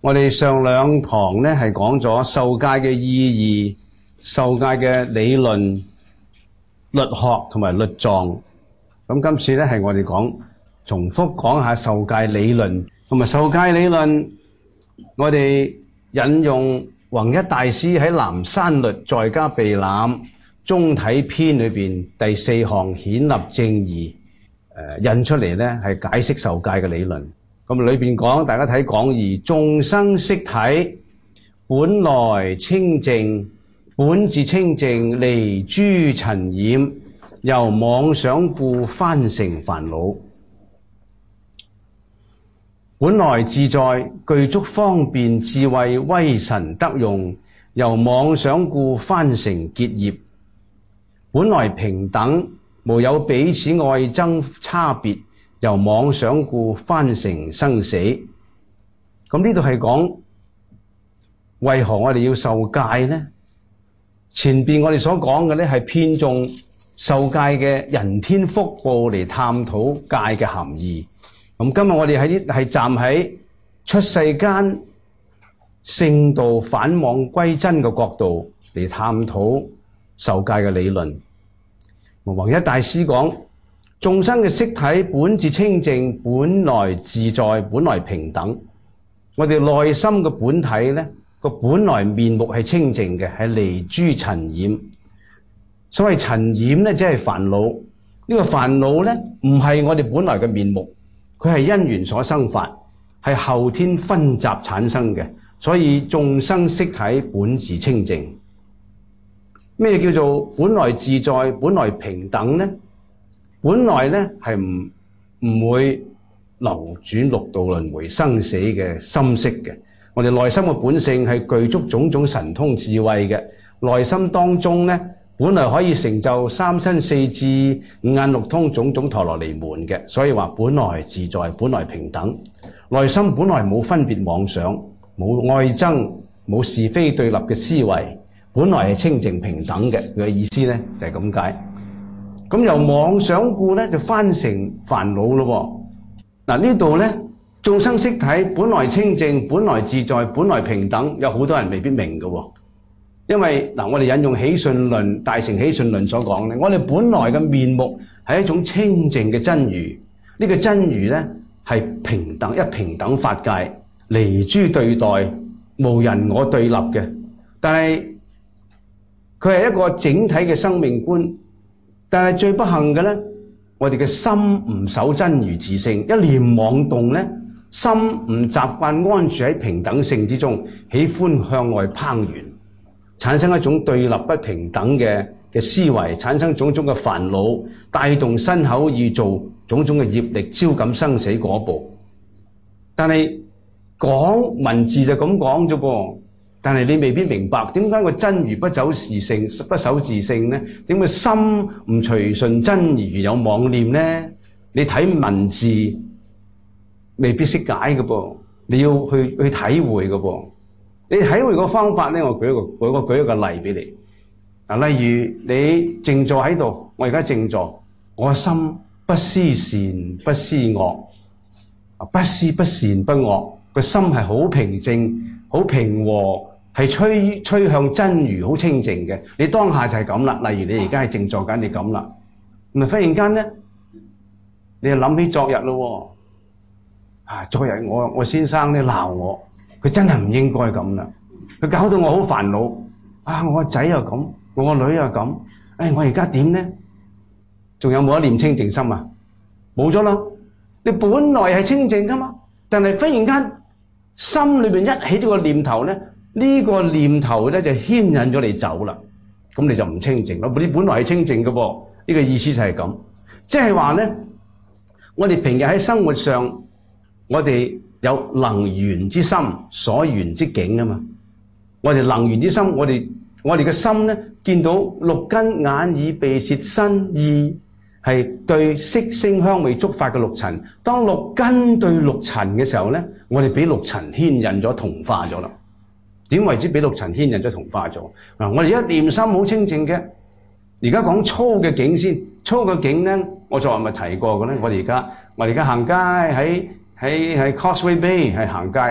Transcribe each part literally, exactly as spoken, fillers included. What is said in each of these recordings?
我哋上兩堂咧係講咗受戒嘅意義、受戒嘅理論、律學同埋律狀。咁今次咧係我哋講重複講下受戒理論。同埋受戒理論，我哋引用弘一大師喺南山律在家備覽中體篇裏邊第四項顯立正義，誒引出嚟咧係解釋受戒嘅理論。咁裏邊講，大家睇講義，眾生色體本來清淨，本自清淨，離諸塵染，由妄想故翻成煩惱。本來自在，具足方便智慧威神德用，由妄想故翻成結業。本來平等，無有彼此愛憎差別，由妄想故翻成生死。咁呢度係講為何我哋要受戒呢？前邊我哋所講嘅咧係偏重受戒嘅人天福報嚟探討戒嘅含義。咁今日我哋喺呢係站喺出世間聖道返妄歸真嘅角度嚟探討受戒嘅理論。弘一大師講，眾生嘅色體本自清淨，本來自在，本來平等。我哋內心嘅本體咧，個本來面目係清淨嘅，係離諸塵染。所謂塵染咧，即係煩惱。呢個煩惱咧，唔係我哋本來嘅面目。佢係因緣所生發，係後天分集產生嘅，所以眾生色體本自清淨。咩叫做本來自在、本來平等呢？本來咧係唔唔會流轉六道輪迴生死嘅心識嘅。我哋內心嘅本性係具足種種神通智慧嘅，內心當中咧，本來可以成就三身四智、五眼六通種種陀羅尼門嘅，所以話本來自在，本來平等。內心本來冇分別妄想，冇愛憎，冇是非對立嘅思維，本來係清淨平等嘅。佢嘅意思咧就係咁解。咁由妄想故咧就翻成煩惱咯。嗱，呢度咧眾生色體本來清淨，本來自在，本來平等，有好多人未必明嘅。因為嗱，我哋引用喜訊論、大乘喜訊論所講咧，我哋本來嘅面目係一種清淨嘅真如。呢個真如咧係平等，一平等法界，離諸對待，無人我對立嘅。但係佢係一個整體嘅生命觀。但係最不幸嘅咧，我哋嘅心唔守真如自性，一念妄動咧，心唔習慣安住喺平等性之中，喜歡向外攀緣。產生一種對立不平等嘅嘅思維，產生種種嘅煩惱，帶動身口意做種種嘅業力，招感生死果報。但係講文字就咁講啫噃，但係你未必明白點解個真如不走自性，不守自性呢？點解心唔隨順真如有妄念呢？你睇文字未必識解嘅噃，你要去去體會嘅噃。你體會個方法咧，我舉一個舉個舉一個例俾你。嗱，例如你靜坐喺度，我而家靜坐，我心不思善不思惡，不思不善不惡，個心係好平靜、好平和，係趨趨向真如，好清淨嘅。你當下就係咁啦。例如你而家係靜坐緊，你咁啦，咁啊忽然間咧，你又諗起昨日咯。啊，昨日我我先生咧鬧我。佢真係唔應該咁啦，佢搞到我好煩惱啊！我個仔又咁，我個女又咁，誒，我而家點呢？仲有冇一念清淨心啊？冇咗啦！你本來係清淨噶嘛，但係忽然間心裏邊一起咗個念頭咧，呢個念頭咧就牽引咗你走啦，咁你就唔清淨咯。你本來係清淨噶噃，呢個意思就係咁，即係話咧，我哋平日喺生活上，我哋有能緣之心，所緣之境啊嘛。我哋能緣之心，我哋我哋嘅心咧，見到六根眼耳鼻舌身意係對色聲香味觸法嘅六塵。當六根對六塵嘅時候咧，我哋俾六塵牽引咗，同化咗啦。點為之俾六塵牽引咗同化咗？嗱，我哋一念心好清淨嘅。而家講粗嘅境先，粗嘅境咧，我昨日咪提過嘅咧。我哋而家我哋而家行街喺喺喺 Causeway Bay 係行街。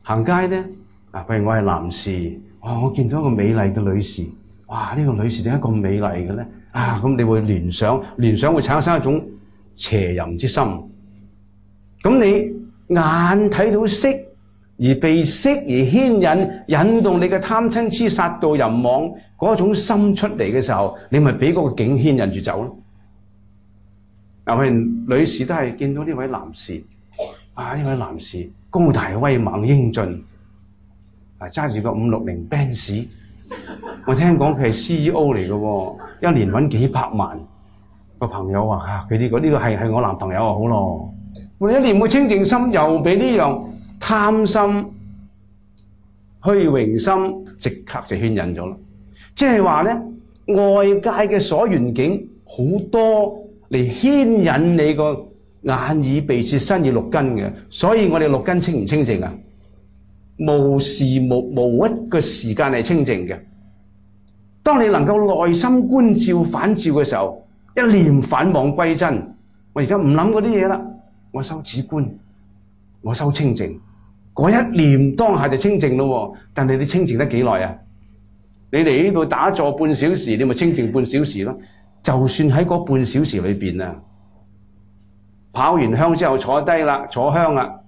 行街咧，啊，譬如我係男士，哦，我見到一個美麗嘅女士，哇！呢、這個女士點解咁美麗嘅咧？啊，咁你會聯想，聯想會產生一種邪淫之心。咁你眼睇到色，而被色而牽引，引動你嘅貪嗔痴殺盜淫妄嗰種心出嚟嘅時候，你咪俾嗰個境牽引住走咯。嗱，譬如女士都係見到呢位男士，啊，呢位男士高大威猛英俊，啊，揸住個五六零 Benz， 我聽講佢係 C E O 嚟嘅喎，一年搵幾百萬。個朋友話啊，佢呢個呢個係係我男朋友啊，好咯。我哋一念個清淨心，又俾呢樣貪心、虛榮心，即刻就牽引咗啦。即係話咧，外界嘅所緣境好多嚟牽引你個眼耳鼻舌身意六根嘅，所以我哋六根清唔清淨啊？無時無無一個時間係清淨嘅。當你能夠內心觀照反照嘅時候，一念反妄歸真，我而家唔諗嗰啲嘢啦，我修止觀，我修清淨，嗰一念當下就清淨咯。但係你清淨得幾耐啊？你嚟呢度打坐半小時，你咪清淨半小時咯。就算喺嗰半小時裏邊啊，跑完香之後坐低啦，坐香啦。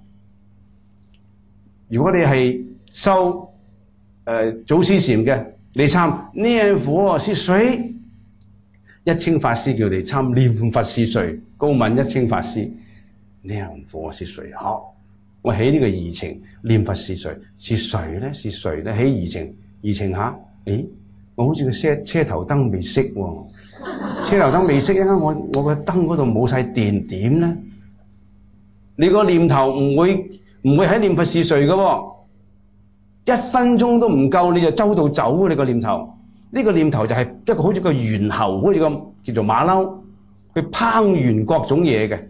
如果你係修誒、呃、祖師禪嘅，你參念佛是誰？一清法師叫你參念佛是誰？高敏一清法師念佛是誰？好，我起呢個疑情，念佛是誰？是誰咧？是誰咧？起疑情，疑情下，誒，我好似個車車頭燈未熄喎，車頭燈未熄，一陣我我個燈嗰度冇晒電，點咧？你個念頭唔會唔會喺念佛是誰嘅喎？一分鐘都唔夠，你就周到走你個念頭。呢個念頭就係一個好似個猿猴，好似個叫做馬騮，去烹完各種嘢嘅。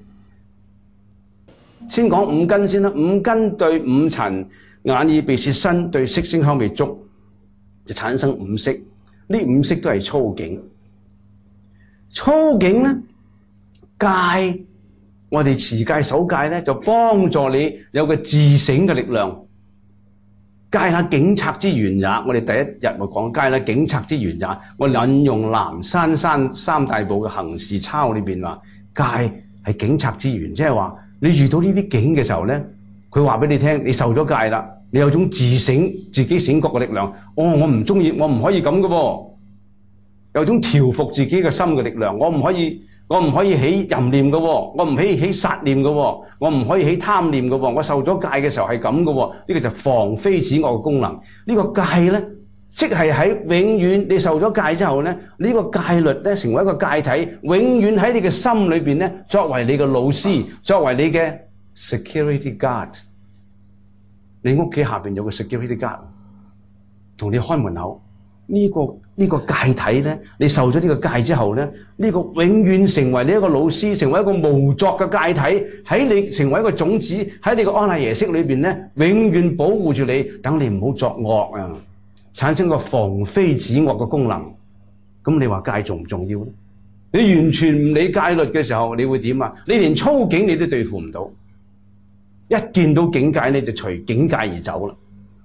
先講五根先啦，五根對五塵，眼耳鼻舌身對色聲香味觸，就產生五識。呢五識都係粗境。粗境咧，戒，我哋持戒守戒咧，就幫助你有個自省嘅力量。戒下警察之源也，我哋第一日我講戒下警察之源也。我引用南山山三大部嘅行事抄裏邊話，戒係警察之源，即係話你遇到呢啲境嘅時候咧，佢話俾你聽，你受咗戒啦，你有種自省自己醒覺嘅力量。哦，我唔中意，我唔可以咁嘅噃，有種調服自己嘅心嘅力量。我唔可以。我唔可以起淫念嘅喎，我唔可以起殺念嘅喎，我唔可以起貪念嘅喎。我受咗戒嘅時候係咁嘅喎，呢個就防非止惡嘅功能。呢個戒咧，即係喺永遠你受咗戒之後咧，呢個戒律咧成為一個戒體，永遠喺你嘅心裏邊咧，作為你嘅老師，作為你嘅 security guard。你屋企下邊有個 security guard，同你開門口。呢個呢個戒體咧，你受咗呢個戒之後咧，呢個永遠成為你一個老師，成為一個無作嘅戒體，喺你成為一個種子，喺你個安賴耶識裏邊咧，永遠保護住你，等你唔好作惡啊，產生個防非止惡嘅功能。咁你話戒重唔重要咧？你完全唔理戒律嘅時候，你會點啊？你連粗境你都對付唔到，一見到境界你就隨境界而走啦。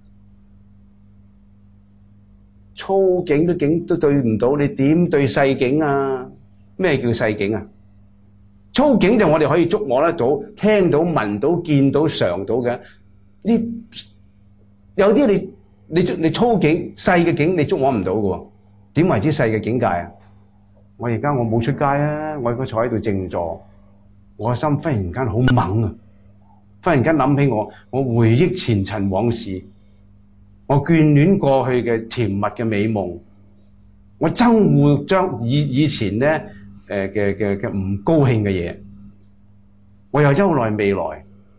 粗境都境都對唔到，你點對細境啊？咩叫細境啊？粗境就我哋可以觸摸得到、聽到、聞到、見到、嘗到嘅。呢有啲你你你粗境細嘅境你觸摸唔到嘅喎。點為之細嘅境界啊？我而家我冇出街啊，我而家坐喺度靜坐，我個心忽然間好猛啊！忽然間諗起我，我回憶前塵往事。我眷戀過去嘅甜蜜嘅美夢，我憎惡將以以前咧誒嘅嘅嘅唔高興嘅嘢，我又憂慮未來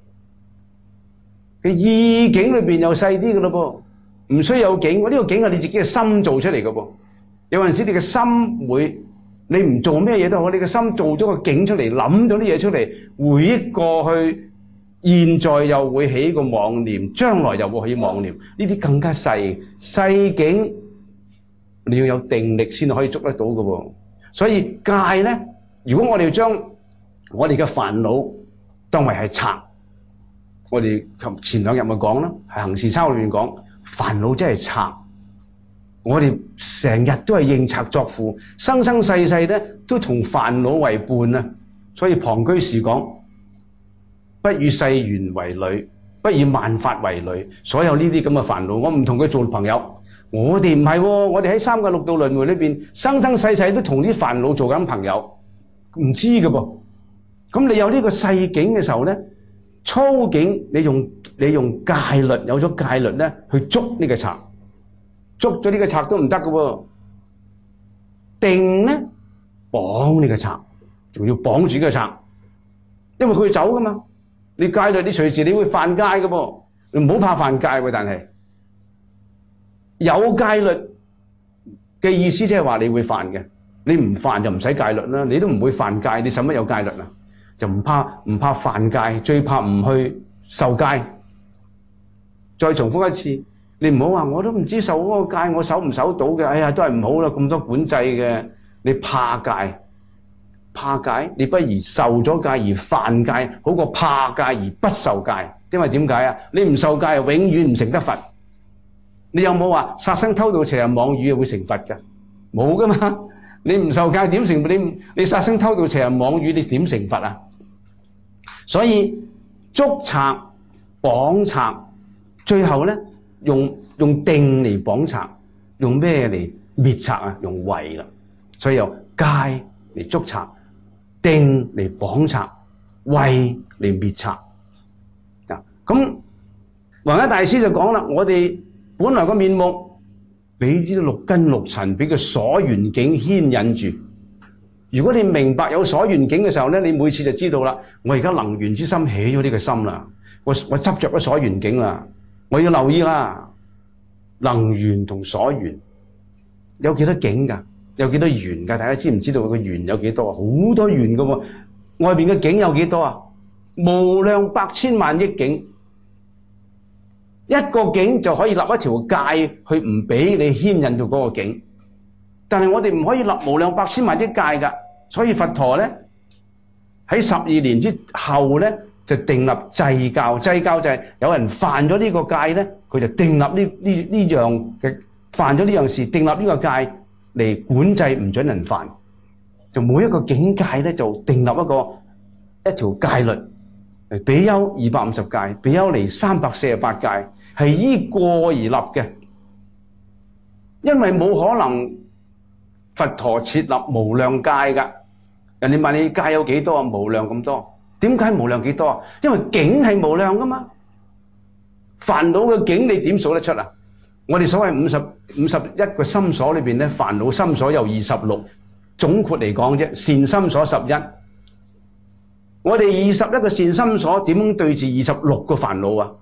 嘅意境裏邊又細啲嘅咯噃，唔需要有境，我、這、呢個境係你自己嘅心做出嚟嘅噃。有陣時你嘅心會，你唔做咩嘢都好，你嘅心做咗個境出嚟，諗咗啲嘢出嚟，回憶過去。現在又會起個妄念，將來又會起妄念，呢啲更加細細境，你要有定力先可以捉得到嘅喎。所以戒咧，如果我哋要將我哋嘅煩惱當為係賊， 我哋前兩日咪講啦，係行事抄裏面講，煩惱真係賊。我哋成日都係應賊作父，生生世世咧都同煩惱為伴啊！所以龐居士講：不與世緣為侶，不以萬法為侶。所有呢啲咁嘅煩惱，我唔同佢做朋友。我哋唔係喎，我哋喺三界六道輪迴裏邊，生生世世都同啲煩惱做緊朋友，唔知㗎噃。咁你有呢個世境嘅時候咧，粗境你用你用戒律，有咗戒律咧去捉呢個賊，捉咗呢個賊都唔得㗎喎。定咧綁呢個賊，仲要綁住呢個賊，因為佢會走㗎嘛。你戒律，你隨時你會犯戒㗎噃，你唔好怕犯戒喎。但係有戒律嘅意思，即係話你會犯嘅。你唔犯就唔使戒律啦，你都唔會犯戒，你使乜有戒律啊？就唔怕唔怕犯戒，最怕唔去受戒。再重複一次，你唔好話我都唔知受嗰個戒，我守唔守到嘅？哎呀，都係唔好啦，咁多管制嘅，你怕戒，怕戒，你不如受咗戒而犯戒，好過怕戒而不受戒。因為點解啊？你唔受戒，永遠唔成得佛。你有冇話殺生偷盜邪淫妄語會成佛㗎？冇噶嘛！你唔受戒點成？你你殺生偷盜邪淫妄語，你點成佛啊？所以捉賊綁賊，最後咧用用定嚟綁賊，用咩嚟滅賊啊？用慧啦。所以由戒嚟捉賊，定嚟綁賊，慧嚟滅賊。啊，咁弘一大師就講啦，我哋本來個面目俾啲六根六塵，俾個所緣境牽引住。如果你明白有所緣境嘅時候咧，你每次就知道啦。我而家能緣之心起咗呢個心啦，我我執着咗所緣境啦，我要留意啦。能緣同所緣有幾多境㗎？有幾多緣㗎？大家知唔知道個緣有幾多啊？好多緣㗎喎。外邊嘅境有幾多啊？無量百千萬億境。一個境就可以立一條界去唔俾你牽引到嗰個境，但係我哋唔可以立無量百千萬億界㗎。所以佛陀咧喺十二年之後咧就訂立制教，制教就係有人犯咗呢個戒咧，佢就訂立呢呢呢樣嘅犯咗呢樣事，訂立呢個戒嚟管制唔准人犯。就每一個境界咧就訂立一個一條戒律。比丘二百五十戒，比丘尼三百四十八戒，係依過而立嘅。因為冇可能佛陀設立無量戒㗎。人哋問你戒有幾多啊？無量咁多。點解無量幾多啊？因為境係無量㗎嘛。煩惱嘅境你點數得出啊？我哋所謂五十五十一個心所裏邊咧，煩惱心所有二十六，總括嚟講啫，善心所十一。我哋二十一個善心所點樣對治二十六個煩惱啊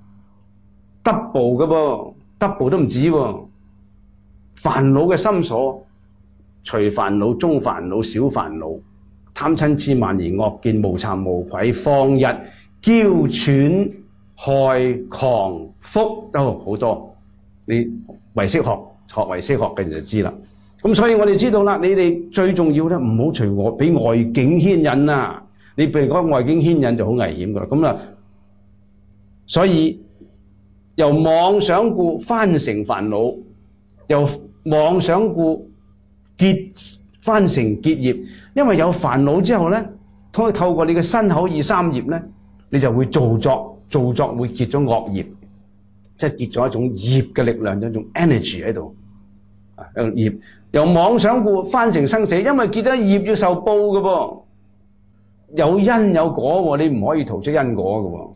？double 嘅噃 ，double 都唔止喎。煩惱嘅心所，除煩惱、中煩惱、小煩惱、貪嗔痴慢疑惡見、無慚無愧、放逸、嬌喘、害狂、福都好多。你唯識學學唯識學嘅人就知啦。咁所以我哋知道啦，你哋最重要咧，唔好隨我俾外境牽引啊！你譬如講外境牽引就好危險噶啦，咁啊，所以由妄想故翻成煩惱，由妄想故結翻成結業。因為有煩惱之後咧，可以透過你嘅身口意三業咧，你就會造作，造作會結咗惡業，即係結咗一種業嘅力量，一種 energy 喺度啊，一種業。由妄想故翻成生死，因為結咗業要受報嘅噃。有因有果，你唔可以逃出因果嘅。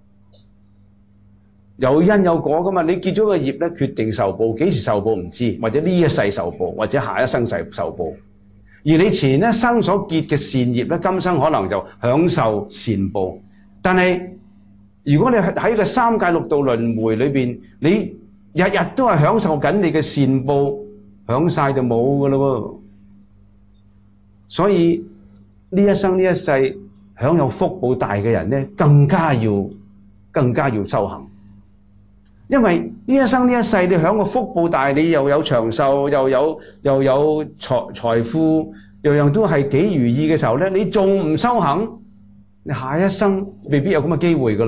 有因有果噶嘛？你結咗個業咧，決定受報，幾時受報唔知，或者呢一世受報，或者下一生世受報。而你前一生所結嘅善業咧，今生可能就享受善報。但係如果你喺個三界六道輪迴裏邊，你日日都係享受緊你嘅善報，享晒就冇噶咯。所以呢一生呢一世享有福報大嘅人咧，更加要更加要修行。因為呢一生呢一世你享個福報大，你又有長壽，又有又有財財富，樣樣都係幾如意嘅時候咧，你仲唔修行，你下一生未必有咁嘅機會噶啦。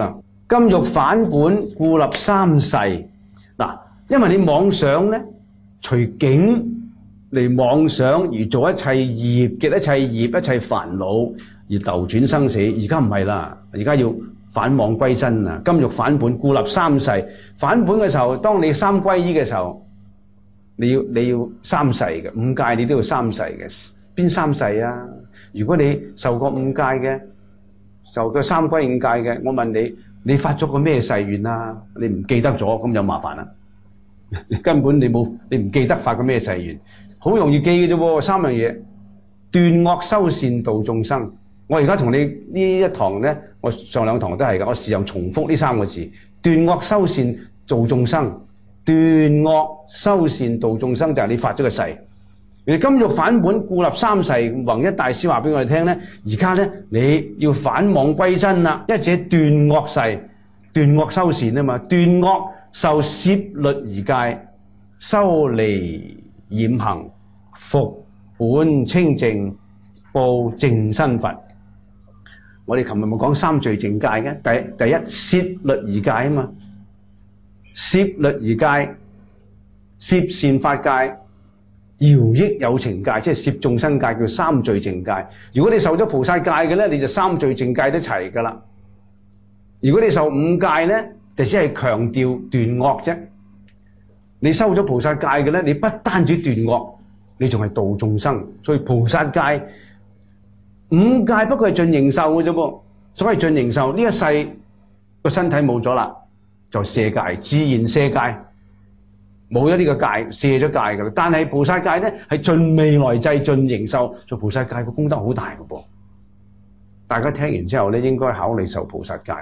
金玉反本，故立三世。嗱，因為你妄想咧，隨境嚟妄想而做一切業嘅一切業、一切煩惱而流轉生死。而家唔係啦，而家要返妄歸真啊！金玉反本，故立三世。反本嘅時候，當你三歸依嘅時候，你要你要三世嘅五戒，你都要三世嘅。邊三世啊？如果你受過五戒嘅，受過三歸五戒嘅，我問你，你發咗個咩誓願啊？你唔記得咗，咁就麻煩啦。你根本你冇，你唔記得發個咩誓願，好容易記嘅啫喎。三樣嘢：斷惡修善度眾生。我而家同你呢一堂咧，我上兩堂都係㗎，我時常重複呢三個字：斷惡修善度眾生。斷惡修善度眾生就係你發咗個誓。而金玉反本，故立三世。弘一大師話俾我哋聽咧，而家咧你要返妄歸真啦，一者斷惡誓，斷惡修善啊嘛，斷惡受攝律儀戒，修離染行，復本清淨，報正身佛。我哋琴日咪講三聚淨戒嘅，第第一攝律儀戒啊嘛，攝律儀戒，攝善法戒，饒益有情戒，即係攝眾生戒，叫三聚淨戒。如果你受咗菩薩戒嘅咧，你就三聚淨戒都齊噶啦。如果你受五戒咧，就只係強調斷惡啫。你收咗菩薩戒嘅咧，你不單止斷惡，你仲係度眾生。所以菩薩戒五戒不過係盡形壽嘅啫噃。所謂盡形壽，呢一世個身體冇咗啦，就卸戒，自然卸戒。冇咗呢個戒，卸咗戒㗎啦。但係菩薩戒咧係盡未來際、盡形壽，做菩薩戒個功德好大㗎噃。大家聽完之後咧，應該考慮受菩薩戒，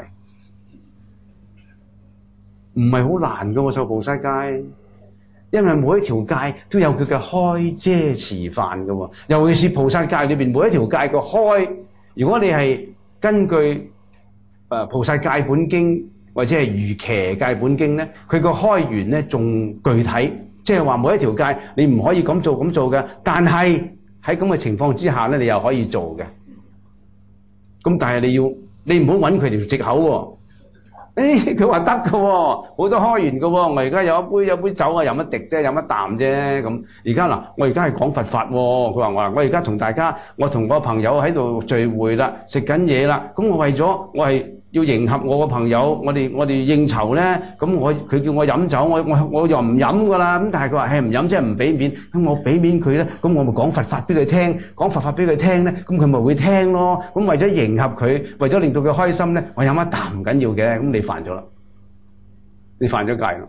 唔係好難㗎喎。受菩薩戒，因為每一條戒都有佢嘅開遮持範㗎喎。尤其是菩薩戒裏邊每一條戒個開，如果你係根據誒、呃、菩薩戒本經，或者係瑜伽戒本經咧，佢個開源咧仲具體，即係話每一條戒你唔可以咁做咁做嘅，但係喺咁嘅情況之下咧，你又可以做嘅。咁但係你要你唔好揾佢條藉口喎。誒，佢話得嘅喎，好多開源嘅喎。我而家有一杯有一杯酒啊，飲一滴啫，飲一啖啫。咁而家嗱，我而家係講佛法喎。佢話我話我而家同大家，我同我朋友喺度聚會啦，食緊嘢啦。咁我為咗我係要迎合我個朋友，我哋我哋應酬咧，咁我佢叫我飲酒，我我我又唔飲噶啦。咁但係佢話係唔飲即係唔俾面，咁我俾面佢咧，咁我咪講佛法俾佢聽，講佛法俾佢聽咧，咁佢咪會聽咯。咁為咗迎合佢，為咗令到佢開心咧，我飲一啖唔緊要嘅。咁你犯咗啦，你犯咗戒啦。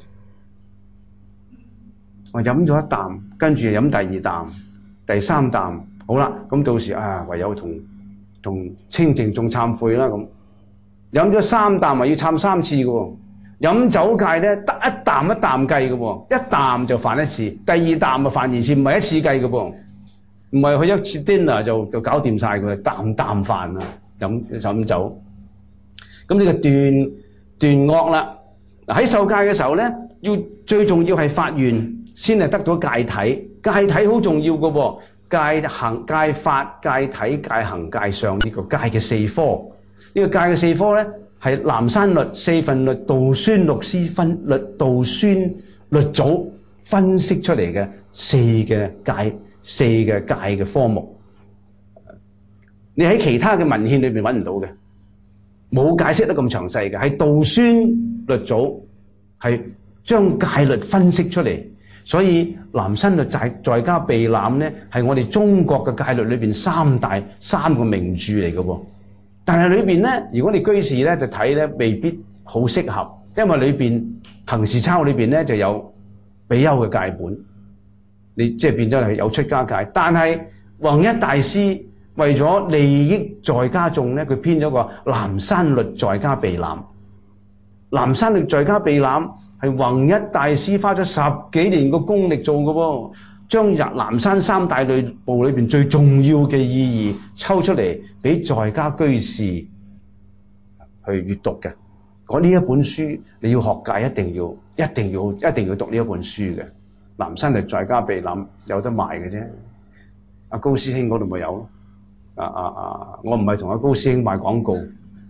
我飲咗一啖，跟住又飲第二啖、第三啖，好啦，咁到時啊，唯有同同清淨眾懺悔啦咁。飲咗三啖咪要懺三次嘅喎。飲酒戒咧得一啖一啖計嘅喎，一啖就犯一次，第二啖就犯二次，唔係一次計嘅噃，唔係佢一次 dinner 就就搞掂晒佢，啖啖飯啊，飲飲酒。咁呢個斷斷惡啦。喺受戒嘅時候咧，要最重要係發願先係得到戒體，戒體好重要嘅喎。戒行、戒法、戒體、戒行、戒相呢個戒嘅四科。呢個戒嘅四科咧，係南山律、四分律、道宣律師分律、道宣律祖分析出嚟嘅四嘅戒、四嘅戒嘅科目。你喺其他嘅文獻裏邊揾唔到嘅，冇解釋得咁詳細嘅。係道宣律祖係將戒律分析出嚟，所以南山律在在家備覽咧，係我哋中國嘅戒律裏邊三大三個名著嚟嘅喎。但係裏邊咧，如果你居士咧就睇咧，未必好適合，因為裏邊行事抄裏邊咧就有比丘嘅戒本，你即係變咗係有出家戒。但係弘一大師為咗利益在家眾咧，佢編咗個南山律在家備覽。南山律在家備覽係弘一大師花咗十幾年個功力做嘅喎。將入南山三大律部裏邊最重要嘅意義抽出嚟，俾在家居士去閱讀嘅。嗰呢一本書你要學戒，一定要、一定要、一定要讀呢一本書嘅。南山律在家備覽有得賣嘅啫。阿高師兄嗰度咪有咯。啊啊啊！我唔係同阿高師兄賣廣告，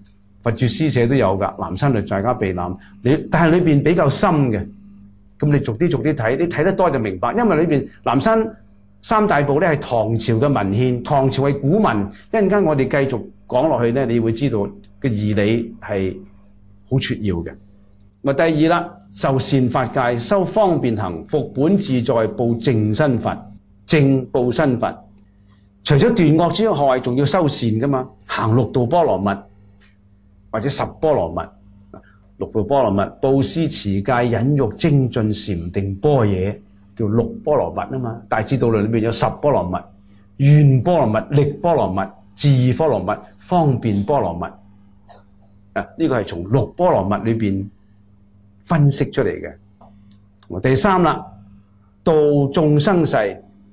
佛住施捨都有㗎，南山律在家避覽。你但係裏邊比較深嘅，咁你逐啲逐啲睇，你睇得多就明白。因為裏邊南山三大部咧係唐朝嘅文獻，唐朝係古文。一陣間我哋繼續講落去咧，你會知道嘅義理係好撮要嘅。咪第二啦，受善法界，修方便行，復本自在，報淨身佛，淨報身佛。除咗斷惡之外，仲要修善噶嘛？行六度波羅蜜或者十波羅蜜。六度波羅蜜，布施、持戒、忍辱、精進、禪定、般若，叫六波羅蜜啊嘛。大智度論裏面有十波羅蜜：願波羅蜜、力波羅蜜、智波羅蜜、方便波羅蜜。啊，呢個係從六波羅蜜裏邊分析出嚟嘅。第三啦，度眾生世，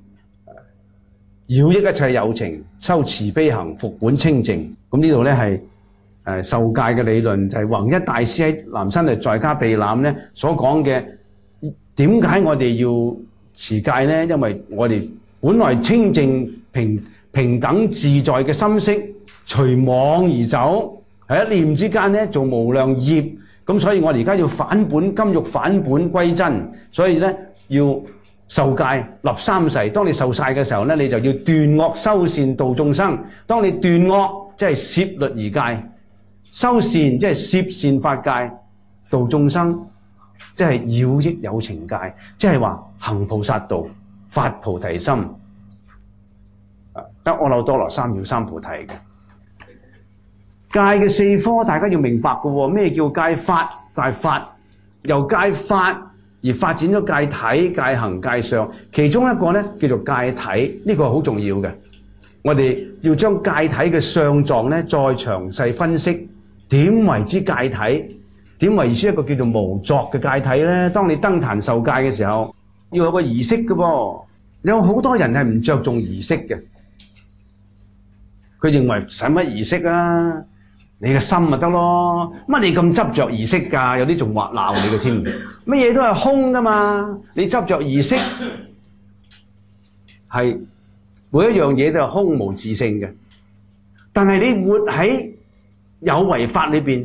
饒益一切有情，修慈悲行，復本清淨。咁呢度咧係誒受戒嘅理論，就係、是、弘一大師喺南山律在家避覽咧所講嘅。點解我哋要持戒咧？因為我哋本來清淨平平等自在嘅心識，隨妄而走，喺一念之間咧做無量業。咁所以我哋而家要反本，今欲反本歸真，所以咧要受戒立三誓。當你受晒嘅時候咧，你就要斷惡修善度眾生。當你斷惡，即係攝律儀戒；修善，即係攝善法戒；度眾生，即係饒益有情戒。即係話行菩薩道，發菩提心，得阿耨多羅三藐三菩提嘅。戒嘅四科，大家要明白嘅喎。咩叫戒法？戒法由戒法而發展咗戒體、戒行、戒相。其中一個咧叫做戒體，呢個係好重要嘅。我哋要將戒體嘅相狀咧再詳細分析，點為之戒體？點為之一個叫做無作嘅戒體咧？當你登壇受戒嘅時候，要有個儀式嘅噃。有好多人係唔着重儀式嘅，佢認為使乜儀式啊？你嘅心咪得咯，乜你咁執着儀式㗎？有啲仲話鬧你嘅添，乜嘢都係空㗎嘛？你執着儀式係每一樣嘢都係空無自性嘅，但係你活喺有為法裏邊，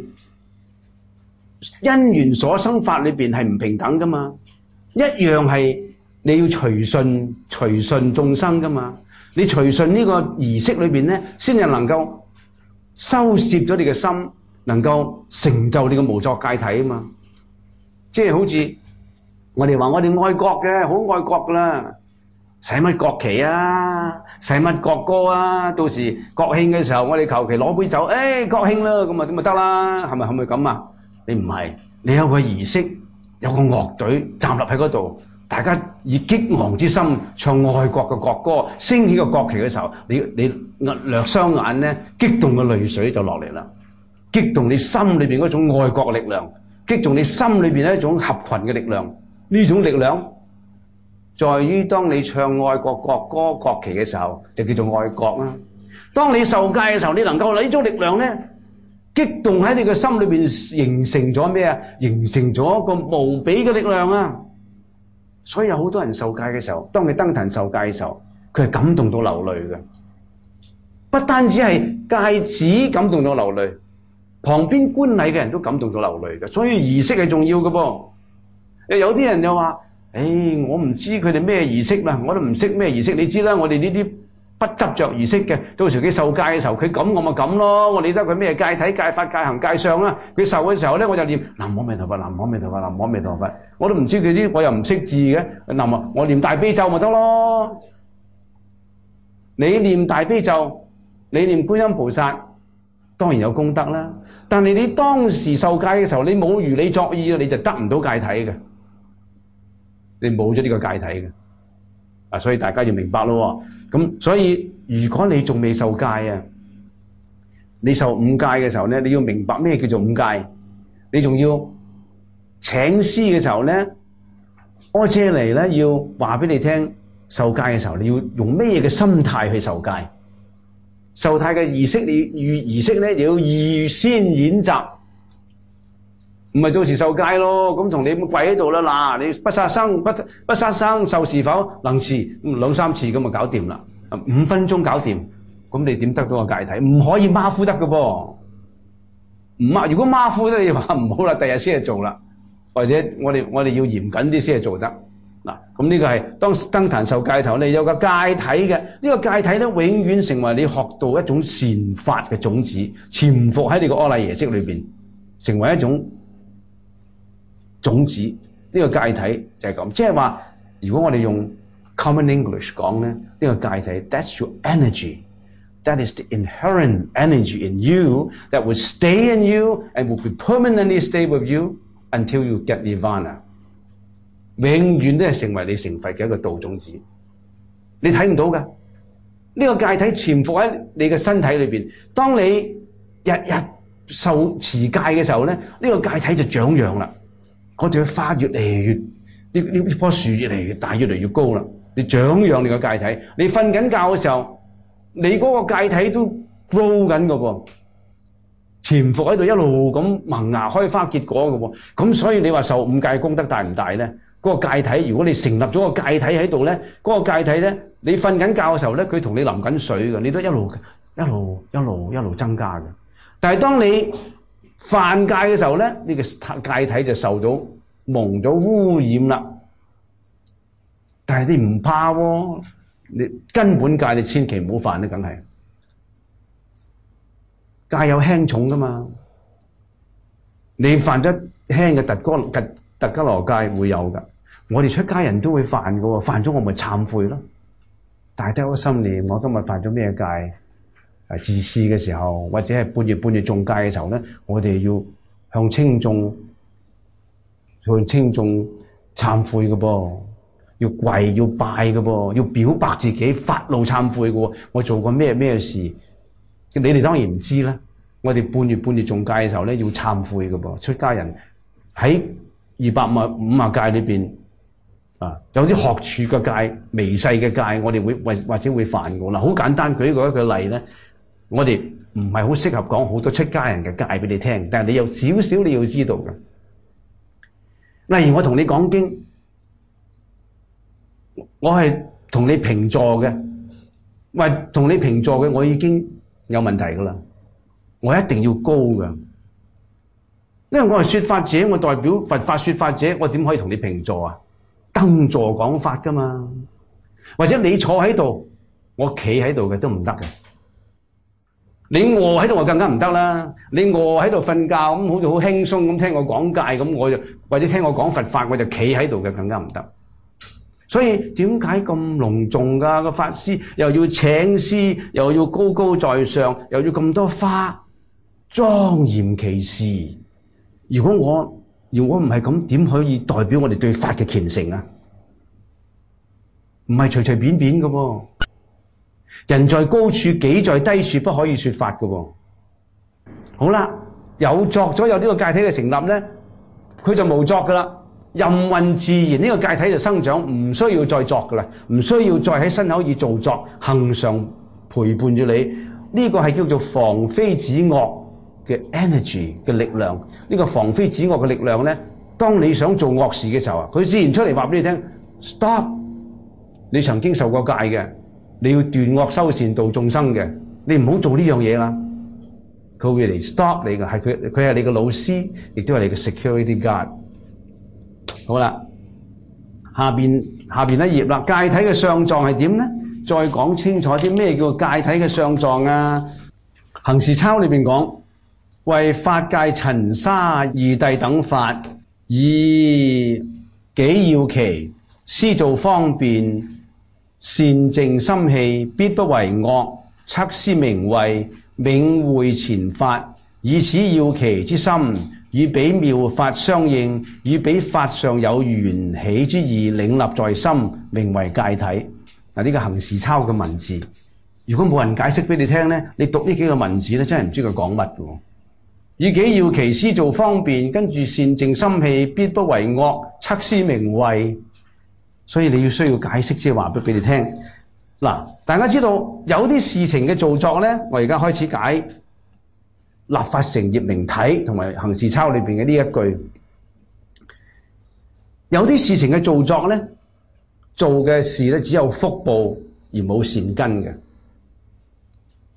因緣所生法裏邊係唔平等㗎嘛？一樣係你要隨順隨順眾生㗎嘛？你隨順呢個儀式裏邊咧，先至能夠收攝咗你嘅心，能夠成就你嘅無作戒體啊嘛！即係好似我哋話我哋愛國嘅，好愛國噶啦，使乜國旗啊？使乜國歌啊？到時國慶嘅時候，我哋求其攞杯酒，誒、哎、國慶啦，咁啊點咪得啦？係咪係咪咁啊？你唔係，你有個儀式，有個樂隊站立喺嗰度。大家以激昂之心唱愛國嘅國歌，升起個國旗嘅時候，你你略雙眼咧，激動嘅淚水就落嚟啦，激動你心裏邊嗰種愛國嘅力量，激動你心裏邊一種合群嘅力量。呢種力量在於當你唱愛國國歌國旗嘅時候，就叫做愛國啦。當你受戒嘅時候，你能夠攞呢種力量咧，激動喺你嘅心裏邊，形成咗咩啊？形成咗一個無比嘅力量啊！所以有好多人受戒嘅時候，當佢登壇受戒嘅時候，佢係感動到流淚嘅。不單止係戒子感動到流淚，旁邊觀禮嘅人都感動到流淚嘅。所以儀式係重要嘅噃。有啲人就話：誒，我唔知佢哋咩儀式啦，我都唔識咩儀式。你知啦，我哋呢啲不執着儀式嘅，到時佢受戒嘅時候，佢咁我咪咁咯。我理得佢咩戒體、戒法、戒行、戒相啦。佢受嘅時候咧，我就念南無阿彌陀佛，南無阿彌陀佛，南無阿彌陀佛。我都唔知佢啲，我又唔識字嘅。南無我念大悲咒咪得咯。你念大悲咒，你念觀音菩薩，當然有功德啦。但係你當時受戒嘅時候，你冇如理作意，你就得唔到戒體嘅。你冇咗呢個戒體嘅。啊，所以大家要明白咯。咁所以如果你仲未受戒啊，你受五戒嘅時候咧，你要明白咩叫做五戒。你仲要請師嘅時候咧，阿姐嚟咧要話俾你聽，受戒嘅時候你要用咩嘅心態去受戒。受戒嘅儀式，你預儀式咧，你要預先演習。唔係到時受戒咯，咁同你跪喺度啦。嗱，你不殺生，不不殺生，受是否能持？咁兩三次咁就搞掂啦，五分鐘搞掂。咁你點得到個戒體？唔可以馬虎得嘅噃。 唔馬如果馬虎咧，你話唔好啦，第日先係做啦，或者我哋我哋要嚴謹啲先係做得嗱。咁呢個係當登壇受戒頭，你有個戒體嘅，呢、這個戒體咧永遠成為你學到一種善法嘅種子，潛伏喺你個阿賴耶識裏邊，成為一種種子。呢、這個戒體就係咁，即係話如果我哋用 Common English 講咧，呢、這個戒體 that's your energy。That is the inherent energy in you that will stay in you and will be permanently stay with you until you get nirvana。永遠都係成為你成佛嘅一個道種子。你睇唔到㗎，呢個戒體潛伏喺你嘅身體裏邊。當你日日受持戒嘅時候咧，呢個戒體就長養啦。嗰朵花越嚟越，呢呢棵樹越嚟越大，越嚟越高啦。你長養你個戒體，你瞓緊覺嘅時候。你嗰個戒體都 grow 緊嘅噃，潛伏喺度一路咁萌芽開花結果嘅喎，咁所以你話受五戒功德大唔大咧？嗰、那個戒體，如果你成立咗個戒體喺度咧，嗰、那個戒體咧，你瞓緊覺嘅時候咧，佢同你淋緊水嘅，你都一路一路一路一路增加嘅。但係當你犯戒嘅時候咧，呢、這個戒體就受到蒙咗污染啦。但係你唔怕喎。你根本戒你千祈唔好犯咧，梗係戒有輕重噶嘛。你犯得輕嘅特哥特特吉羅戒會有噶，我哋出家人都會犯噶喎，犯咗我咪懺悔咯。大德嗰心念，我今日犯咗咩戒？啊，自私嘅時候，或者係半夜半夜中戒嘅時候咧，我哋要向清眾向清眾懺悔嘅噃。要跪要拜嘅噃，要表白自己發怒懺悔嘅喎。我做過咩咩事？你哋當然唔知啦。我哋半月半月中戒嘅時候咧，要懺悔嘅噃。出家人喺二百五十戒裏邊啊，有啲學處嘅戒、微細嘅戒，我哋會或或者會犯嘅嗱。好簡單，舉個一個例咧，我哋唔係好適合講好多出家人嘅戒俾你聽，但係你有少少你要知道嘅。例如我同你講經。我係同你平坐嘅，喂，同你平坐嘅，我已經有問題噶啦，我一定要高噶，因為我係說法者，我代表佛法說法者，我點可以同你平坐啊？登座講法噶嘛，或者你坐喺度，我企喺度嘅都唔得嘅，你臥喺度我更加唔得啦，你臥喺度瞓覺咁，好似好輕鬆咁聽我講戒咁，我就或者聽我講佛法，我就企喺度嘅更加唔得。所以點解咁隆重㗎？個法師又要請師，又要高高在上，又要咁多花，莊嚴其事。如果我如果唔係咁，點可以代表我哋對法嘅虔誠啊？唔係隨隨便便嘅喎。人在高處，己在低處，不可以說法嘅喎。好啦，有作咗有呢個戒體嘅成立咧，佢就無作㗎啦。任運自然，呢個戒體就生長，唔需要再作㗎啦，唔需要再喺身口意造作，恆常陪伴住你。呢個係叫做防非止惡嘅 energy 嘅力量。呢個防非止惡嘅力量咧，當你想做惡事嘅時候啊，佢自然出嚟話俾你聽 ，stop！ 你曾經受過戒嘅，你要斷惡修善度眾生嘅，你唔好做呢樣嘢啦。佢會嚟 stop 你嘅，係佢佢係你嘅老師，亦都係你嘅 security guard。好啦，下邊下邊一頁啦，戒體嘅相狀係點咧？再講清楚啲咩叫戒體嘅相狀啊？行事鈔裏邊講，為法界塵沙二諦等法，以己要期，施造方便，善淨心氣，必不為惡，測施名位，冥會前法，以此要期之心，與彼妙法相應，與彼法上有緣起之意，領立在心，名為戒體。嗱，呢個行事鈔嘅文字，如果冇人解釋俾你聽咧，你讀呢幾個文字咧，真係唔知佢講乜嘅。以己要期，施造方便，跟住善淨心氣，必不為惡，測施名位。所以你要需要解釋即係話俾你聽。嗱，大家知道有啲事情嘅造作咧，我而家開始解。立法成業明體同埋行事鈔裏邊嘅呢一句，有啲事情嘅造作咧，做嘅事咧只有福報而冇善根嘅。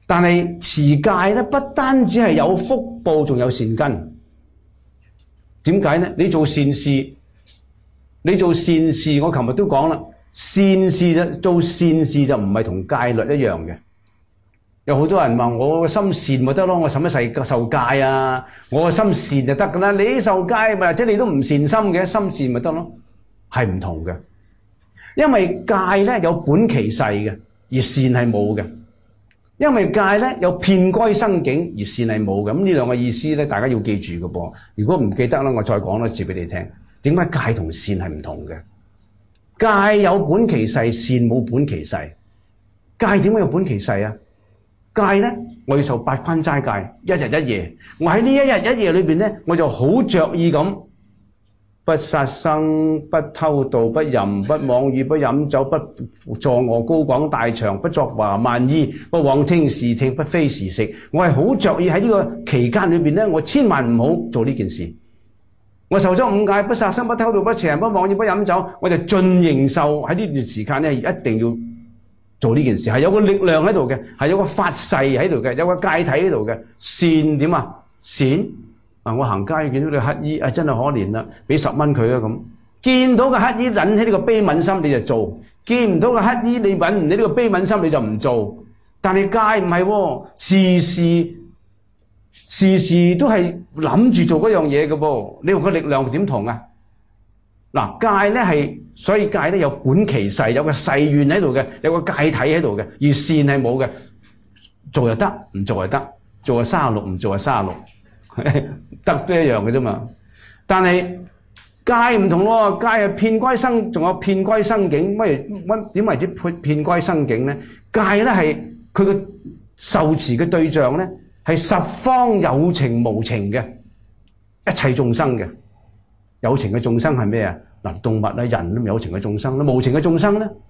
但係持戒咧，不單止係有福報，仲有善根。點解呢？你做善事，你做善事，我琴日都講啦，善事就做善事就唔係同戒律一樣嘅。有好多人話我個心善咪得咯，我使乜使受戒啊？我個心善就得噶啦，你受戒或者你都唔善心嘅，心善咪得咯，係唔同嘅。因為戒咧有本其誓嘅，而善係冇嘅。因為戒咧有遍該生境，而善係冇嘅。咁呢兩個意思咧，大家要記住嘅噃。如果唔記得咧，我再講多次俾你聽。點解戒同善係唔同嘅？戒有本其誓，善冇本其誓。戒點解有本其誓啊？戒咧，我要受八關齋戒，一日一夜。我喺呢一日一夜裏邊咧，我就好着意咁，不殺生、不偷盜、不淫、不妄語、不飲酒、不坐臥高廣大場、不作華萬衣、不妄聽視聽、不非時食。我係好着意喺呢個期間裏邊咧，我千萬唔好做呢件事。我受咗五戒，不殺生、不偷盜、不邪淫、不妄語、不飲酒，我就盡形受喺呢段時間咧，一定要做呢件事，係有個力量喺度嘅，係有個發誓喺度嘅，有個戒體喺度嘅。善點啊？善啊！我行街見到個乞衣，啊真係可憐啦，俾十蚊佢啊咁。見到個乞衣引起呢個悲憫心，你就做；見唔到個乞衣，你引唔起呢個悲憫心，你就唔做。但係戒唔係喎，時時時時都係諗住做嗰樣嘢嘅噃。你用個力量點同啊？嗱，戒咧係，所以戒咧有本其誓，有個誓願喺度嘅，有個戒體喺度嘅，而善係冇嘅，做就得，唔做就得，做就三十六，唔做就三十六，得都一樣嘅啫嘛。但係戒唔同喎，戒係遍歸生，仲有遍歸生境。乜乜點為之遍歸生境咧？戒咧係佢個受持嘅對象咧，係十方有情無情嘅一切眾生嘅。有情嘅眾生係咩啊？嗱，動物啊、人都有情嘅眾生啦，無情嘅眾生咧，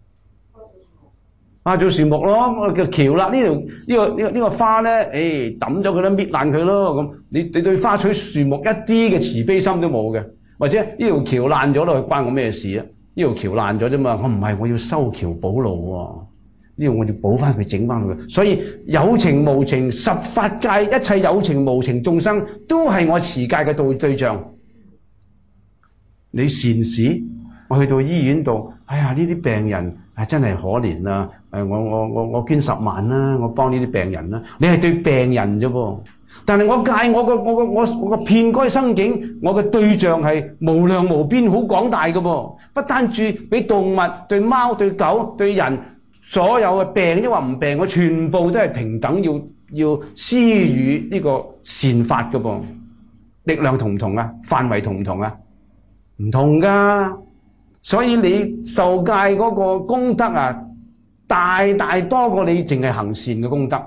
啊，做樹木咯，叫橋啦。呢條呢個呢個呢個花咧，誒抌咗佢啦，搣爛佢咯。咁你你對花取樹木一啲嘅慈悲心都冇嘅，或者呢條橋爛咗咯，關我咩事啊？呢條橋爛咗啫嘛，我唔係我要修橋補路喎，呢度我要補翻佢，整翻佢。所以有情無情，十法界一切有情無情眾生都係我持戒嘅對對象。你善事，我去到醫院度，哎呀呢啲病人係真係可憐啦！誒，我我我我捐十萬啦，我幫呢啲病人啦。你係對病人啫噃，但係我戒我個我個我我個遍該生境，我嘅對象係無量無邊，好廣大嘅噃。不單止俾動物、對貓、對狗、對人，所有嘅病抑或唔病，我全部都係平等要要施予呢個善法嘅噃。力量同唔同啊？範圍同唔同啊？唔同噶，所以你受戒嗰個功德啊，大大多過你淨係行善嘅功德。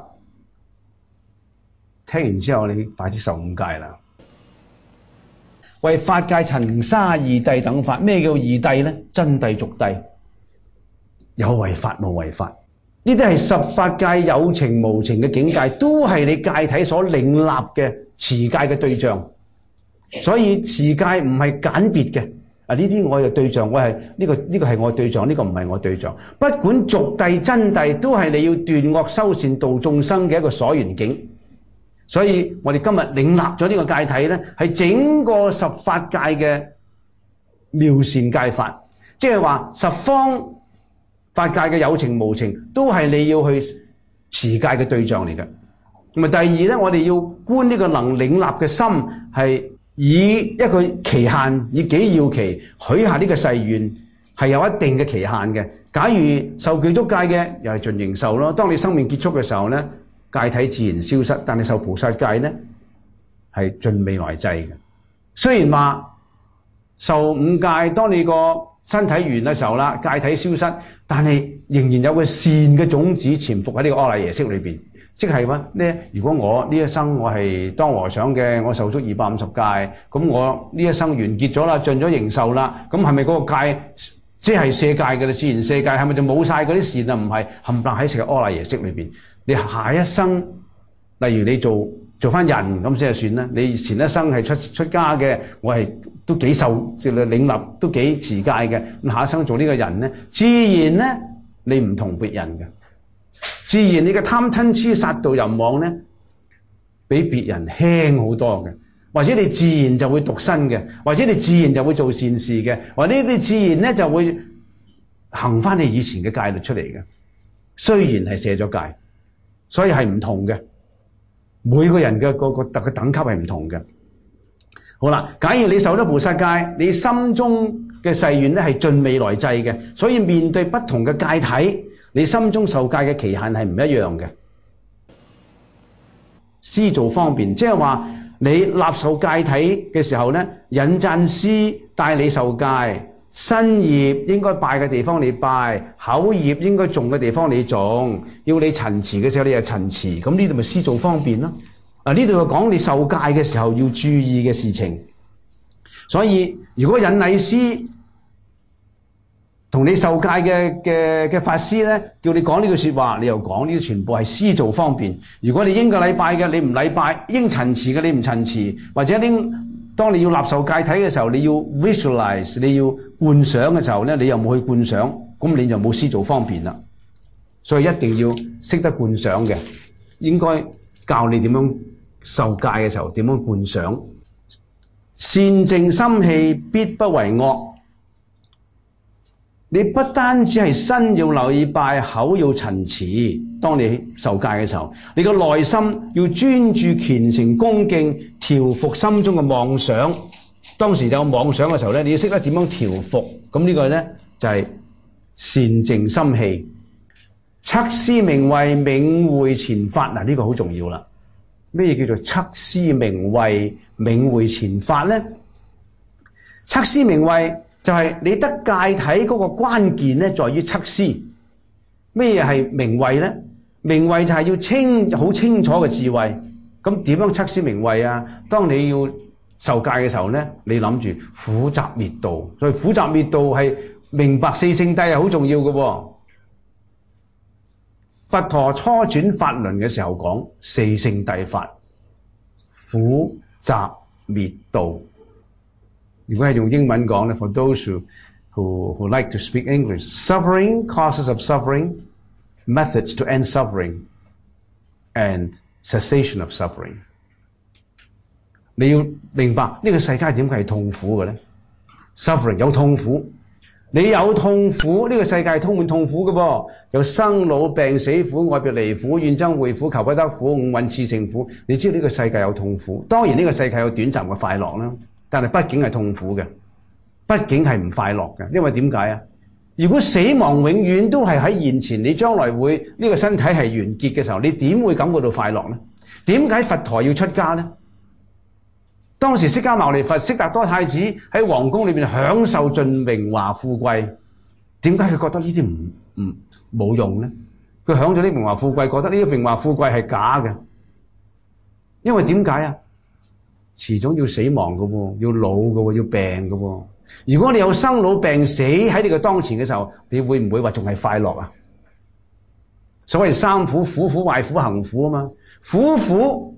聽完之後，你快啲受五戒啦。為法界陳沙二諦等法，咩叫二諦咧？真諦、俗諦，有為法冇為法，呢啲係十法界有情無情嘅境界，都係你戒體所領立嘅持戒嘅對象。所以持戒唔係簡別嘅，啊呢啲我嘅對象，我係呢個呢個係我對象，呢個唔係我對象。不管俗諦真諦，都係你要斷惡修善度眾生嘅一個所緣境。所以我哋今日領立咗呢個戒體咧，係整個十法界嘅妙善戒法，即係話十方法界嘅有情無情，都係你要去持戒嘅對象嚟嘅。咁啊，第二咧，我哋要觀呢個能領立嘅心係。以一個期限，以幾要期許下呢個誓願，係有一定嘅期限嘅。假如受具足戒嘅，又係盡形壽咯。當你生命結束嘅時候咧，戒體自然消失。但係受菩薩戒咧，係盡未來際嘅。雖然話受五戒，當你個身體完嘅時候啦，戒體消失，但係仍然有個善嘅種子潛伏喺呢個阿賴耶識裏邊。即係話咧，如果我呢一生我係當和尚嘅，我受足二百五十戒，咁我呢一生完結咗啦，盡咗形壽啦，咁係咪嗰個戒即係赦戒嘅啦？自然赦戒係咪就冇晒嗰啲善啊？唔係，冚唪唥喺成個阿賴耶識裏邊。你下一生，例如你做做翻人咁先係算啦。你前一生係出出家嘅，我係都幾受即係領立，都幾持戒嘅。咁下一生做呢個人咧，自然咧你唔同別人嘅。 自然你嘅貪嗔痴殺盜淫妄咧，比別人輕好多嘅，或者你自然就會獨身嘅，或者你自然就會做善事嘅，或者你自然咧就會行翻你以前嘅戒律出嚟嘅。雖然係卸咗戒，所以係唔同嘅。每個人嘅個個特嘅等級係唔同嘅。好啦，假如你受咗菩薩戒，你心中嘅誓願咧係盡未來際嘅，所以面對不同嘅戒體，你心中受戒嘅期限係唔一樣嘅。師做方便，即係話你立受戒體嘅時候咧，引讚師帶你受戒，身業應該拜嘅地方你拜，口業應該誦嘅地方你誦，要你陳詞嘅時候你就陳詞，咁呢度咪師做方便咯。啊，呢度就講你受戒嘅時候要注意嘅事情。所以如果引禮師同你受戒嘅嘅嘅法師咧，叫你講呢句說話，你又講，呢啲全部係師做方便。如果你應個禮拜嘅，你唔禮拜；應陳詞嘅，你唔陳詞，或者應當你要立受戒體嘅時候，你要 visualize， 你要觀想嘅時候咧，你又冇去觀想，咁你就冇師做方便啦。所以一定要識得觀想嘅，應該教你點樣受戒嘅時候點樣觀想。善淨心氣，必不為惡。你不單止係身要禮拜，口要陳詞。當你受戒嘅時候，你個內心要專注虔誠恭敬，調伏心中嘅妄想。當時有妄想嘅時候咧，你要識得點樣調伏。咁呢個咧就係善淨心氣。測思明慧，冥會前法。嗱，呢個好重要啦。咩叫做測思明慧、冥會前法咧？測思明慧就係你得戒體嗰個關鍵咧，在於測思。咩係明慧咧？明慧就係要清好清楚嘅智慧。咁點樣測思明慧啊？當你要受戒嘅時候咧，你諗住苦集滅道，所以苦集滅道係明白四聖諦係好重要嘅喎。佛陀初轉法輪嘅時候講四聖諦法，苦集滅道。如果係用英文講咧 ，for those who, who, who like to speak English, suffering, causes of suffering, methods to end suffering, and cessation of suffering。你要明白呢個世界點解係痛苦嘅咧 ？Suffering 有痛苦。你有痛苦，呢個世界係充滿痛苦嘅噃，有生老病死苦、愛別離苦、怨憎會苦、求不得苦、五蘊熾盛苦。你知道呢個世界有痛苦，當然呢個世界有短暫嘅快樂啦，但係畢竟係痛苦嘅，畢竟係唔快樂嘅。因為點解啊？如果死亡永遠都係喺現前，你將來會呢個身體係完結嘅時候，你點會感覺到快樂呢？點解佛陀要出家呢？當時釋迦牟尼佛、悉達多太子喺皇宮裏面享受盡榮華富貴，點解佢覺得呢啲唔唔冇用呢？佢享咗啲榮華富貴，覺得呢啲榮華富貴係假嘅，因為點解啊？遲早要死亡嘅喎，要老嘅喎，要病嘅喎。如果你有生老病死喺你嘅當前嘅時候，你會唔會話仲係快樂啊？所謂三苦：苦苦、壞苦、行苦啊嘛。苦苦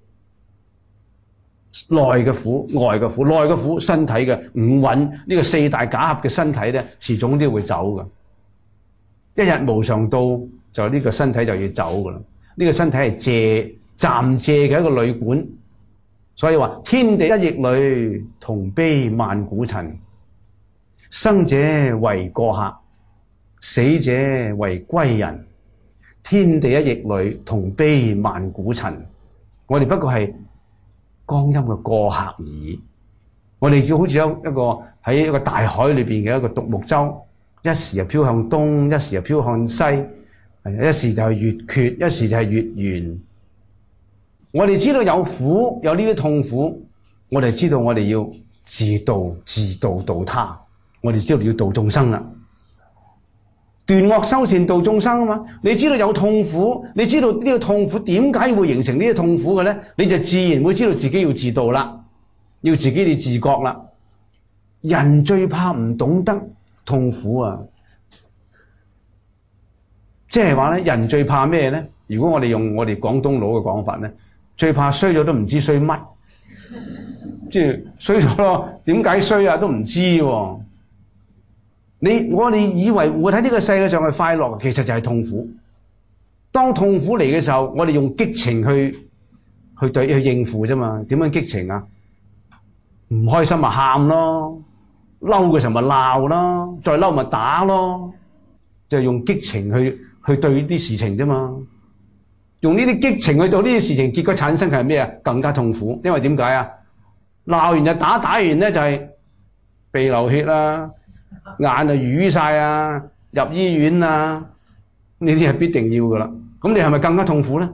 內嘅苦，外嘅苦，內嘅苦，身體嘅五蘊呢個四大假合嘅身體咧，遲早都會走嘅。一日無常到，就呢個身體就要走噶啦。呢個身體係借暫借嘅一個旅館，所以話天地一役裏，同悲萬古塵。生者為過客，死者為歸人。天地一役裏，同悲萬古塵。我哋不過係光陰嘅過客而已，我哋就好似有一個喺一個大海裏邊嘅一個獨木舟，一時又飄向東，一時又飄向西，一時就係越缺，一時就係越圓。我哋知道有苦，有呢啲痛苦，我哋知道我哋要自度、自度度他，我哋知道要度眾生啦。斷惡修善度眾生啊嘛！你知道有痛苦，你知道呢個痛苦點解會形成呢啲痛苦嘅咧？你就自然會知道自己要自度啦，要自己去自覺啦。人最怕唔懂得痛苦啊！即係話咧，人最怕咩咧？如果我哋用我哋廣東佬嘅講法咧，最怕衰咗都唔知衰乜，即係衰咗咯，點解衰啊都唔知喎。你我哋以為活喺呢個世界上係快樂，其實就係痛苦。 當痛苦嚟嘅時候，我哋用激情去去對去應付啫嘛。點樣激情啊？唔開心咪喊咯，嬲嘅時候咪鬧咯，再嬲咪打咯，就係用激情去去對呢啲事情啫嘛。用呢啲激情去對呢啲事情，結果產生係咩啊？更加痛苦。因為點解啊？鬧完就打，打完咧就係鼻流血啦，眼就瘀晒啊，入醫院啊，呢啲係必定要噶啦。咁你係咪更加痛苦咧？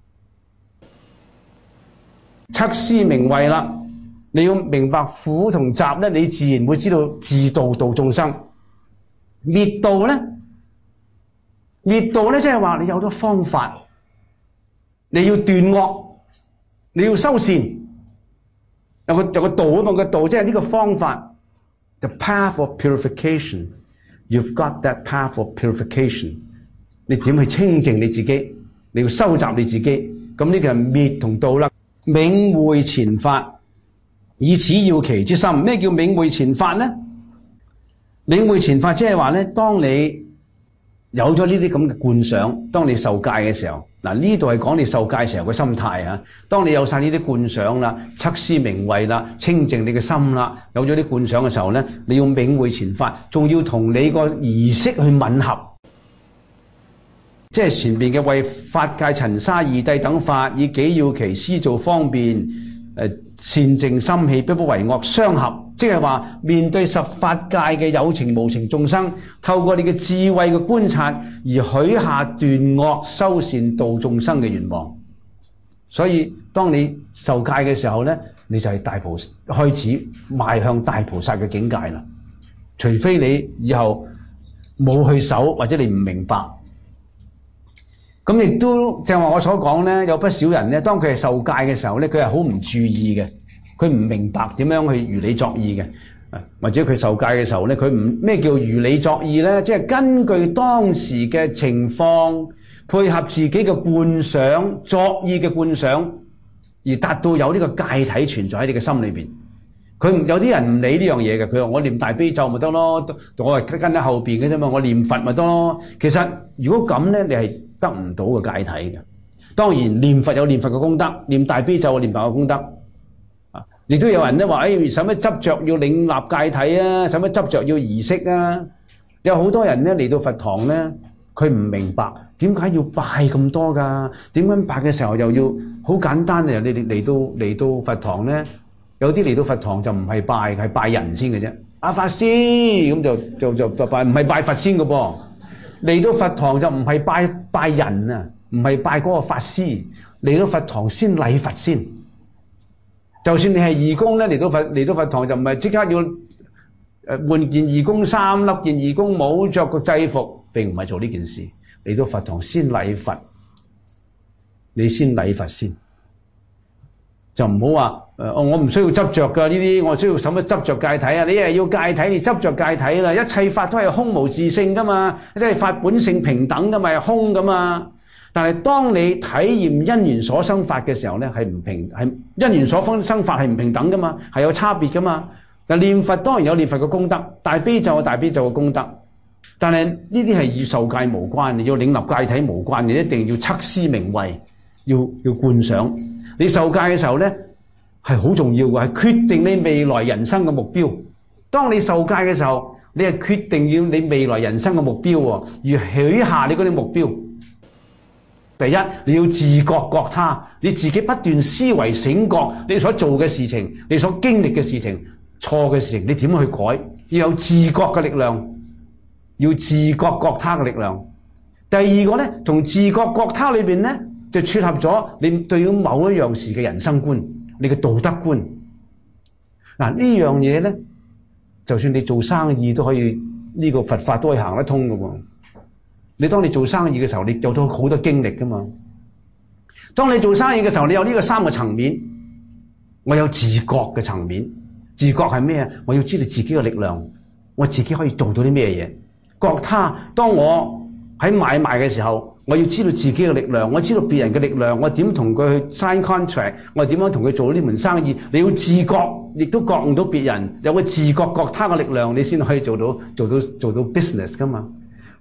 測思明慧啦，你要明白苦同集咧，你自然會知道自度度眾生。滅度咧，滅度咧即係話你有咗方法，你要斷惡，你要修善，有個有個道啊嘛，個道即係呢個方法。The path of purification, you've got that path of purification。你點去清淨你自己？你要收集你自己。咁呢個係滅同道啦。冥會前法，以此要期之心。咩叫冥會前法呢？冥會前法即係話咧，當你有咗呢啲咁嘅觀想，當你受戒嘅時候，嗱呢度係講你受戒時候嘅心態啊。當你有晒呢啲觀想啦、測思明慧啦、清淨你嘅心啦，有咗啲觀想嘅時候咧，你要冥會前法，仲要同你個儀式去吻合。即係前邊嘅為法界塵沙二諦等法，以己要期施造方便，誒、呃、善淨心氣，必不為惡相合。即係話面對十法界嘅有情無情眾生，透過你嘅智慧嘅觀察，而許下斷惡修善度眾生嘅願望。所以當你受戒嘅時候咧，你就係大菩薩，開始邁向大菩薩嘅境界啦。除非你以後冇去守，或者你唔明白。咁亦都正話我所講咧，有不少人咧，當佢係受戒嘅時候咧，佢係好唔注意嘅，佢唔明白點樣去如理作意嘅，或者佢受戒嘅時候咧，佢唔咩叫如理作意咧？即係根據當時嘅情況，配合自己嘅觀想、作意嘅觀想，而達到有呢個戒體存在喺你嘅心裏邊。佢有啲人唔理呢樣嘢嘅，佢話我念大悲咒咪得咯，我係跟喺後邊嘅啫嘛，我念佛咪得咯。其實如果咁咧，你係得唔到個戒體嘅。當然念佛有念佛嘅功德，念大悲咒有念佛嘅功德。啊，亦都有人咧話，誒，使乜執着要領納戒體啊？使乜執着要儀式啊？有好多人咧嚟到佛堂咧，佢唔明白點解要拜咁多㗎？點解拜嘅時候又要好簡單嘅？你哋嚟到嚟到佛堂咧，有啲嚟到佛堂就唔係拜，係拜人先嘅啫。阿法師咁就就就就拜，唔係拜佛先嘅噃。嚟到佛堂就唔係拜拜人啊，唔係拜嗰個法師。嚟到佛堂先禮佛先。就算你係義工咧，嚟到佛嚟到佛堂就唔係即刻要誒換件義工衫、笠件義工帽、着個制服，並唔係做呢件事。嚟到佛堂先禮佛，你先禮佛先。就唔好話誒，我唔需要執着噶呢啲，我需要使乜執着戒體啊？你係要戒體，你執着戒體啦。一切法都係空無自性噶嘛，一切法本性平等噶嘛，係空噶嘛。但係當你體驗因緣所生法嘅時候咧，係唔平，係因緣所生法係唔平等噶嘛，係有差別噶嘛。嗱，念佛當然有念佛嘅功德，大悲咒有大悲咒嘅功德，但係呢啲係與受戒無關，你要領納戒體無關，你一定要測思明慧，要要觀想。你受戒嘅時候咧，係好重要嘅，係決定你未來人生嘅目標。當你受戒嘅時候，你係決定要你未來人生嘅目標喎，而許下你嗰啲目標。第一，你要自覺覺他，你自己不斷思維醒覺，你所做嘅事情，你所經歷嘅事情，錯嘅事情，你點去改？要有自覺嘅力量，要自覺覺他嘅力量。第二個咧，同自覺覺他裏邊咧，就撮合咗你對於某一樣事嘅人生觀，你嘅道德觀。嗱，呢樣嘢咧，就算你做生意都可以，呢個佛法都可以行得通㗎喎。你當你做生意嘅時候，你有咗好多經歷㗎嘛。當你做生意嘅時候，你有呢個三個層面。我有自覺嘅層面，自覺係咩啊？我要知道自己嘅力量，我自己可以做到啲咩嘢。覺他，當我喺買賣嘅時候，我要知道自己嘅力量，我知道別人嘅力量，我點同佢去 sign contract， 我點樣同佢做呢門生意。你要自覺，亦都覺悟到別人，有個自覺覺他嘅力量，你先可以做到做到做到 business 㗎嘛。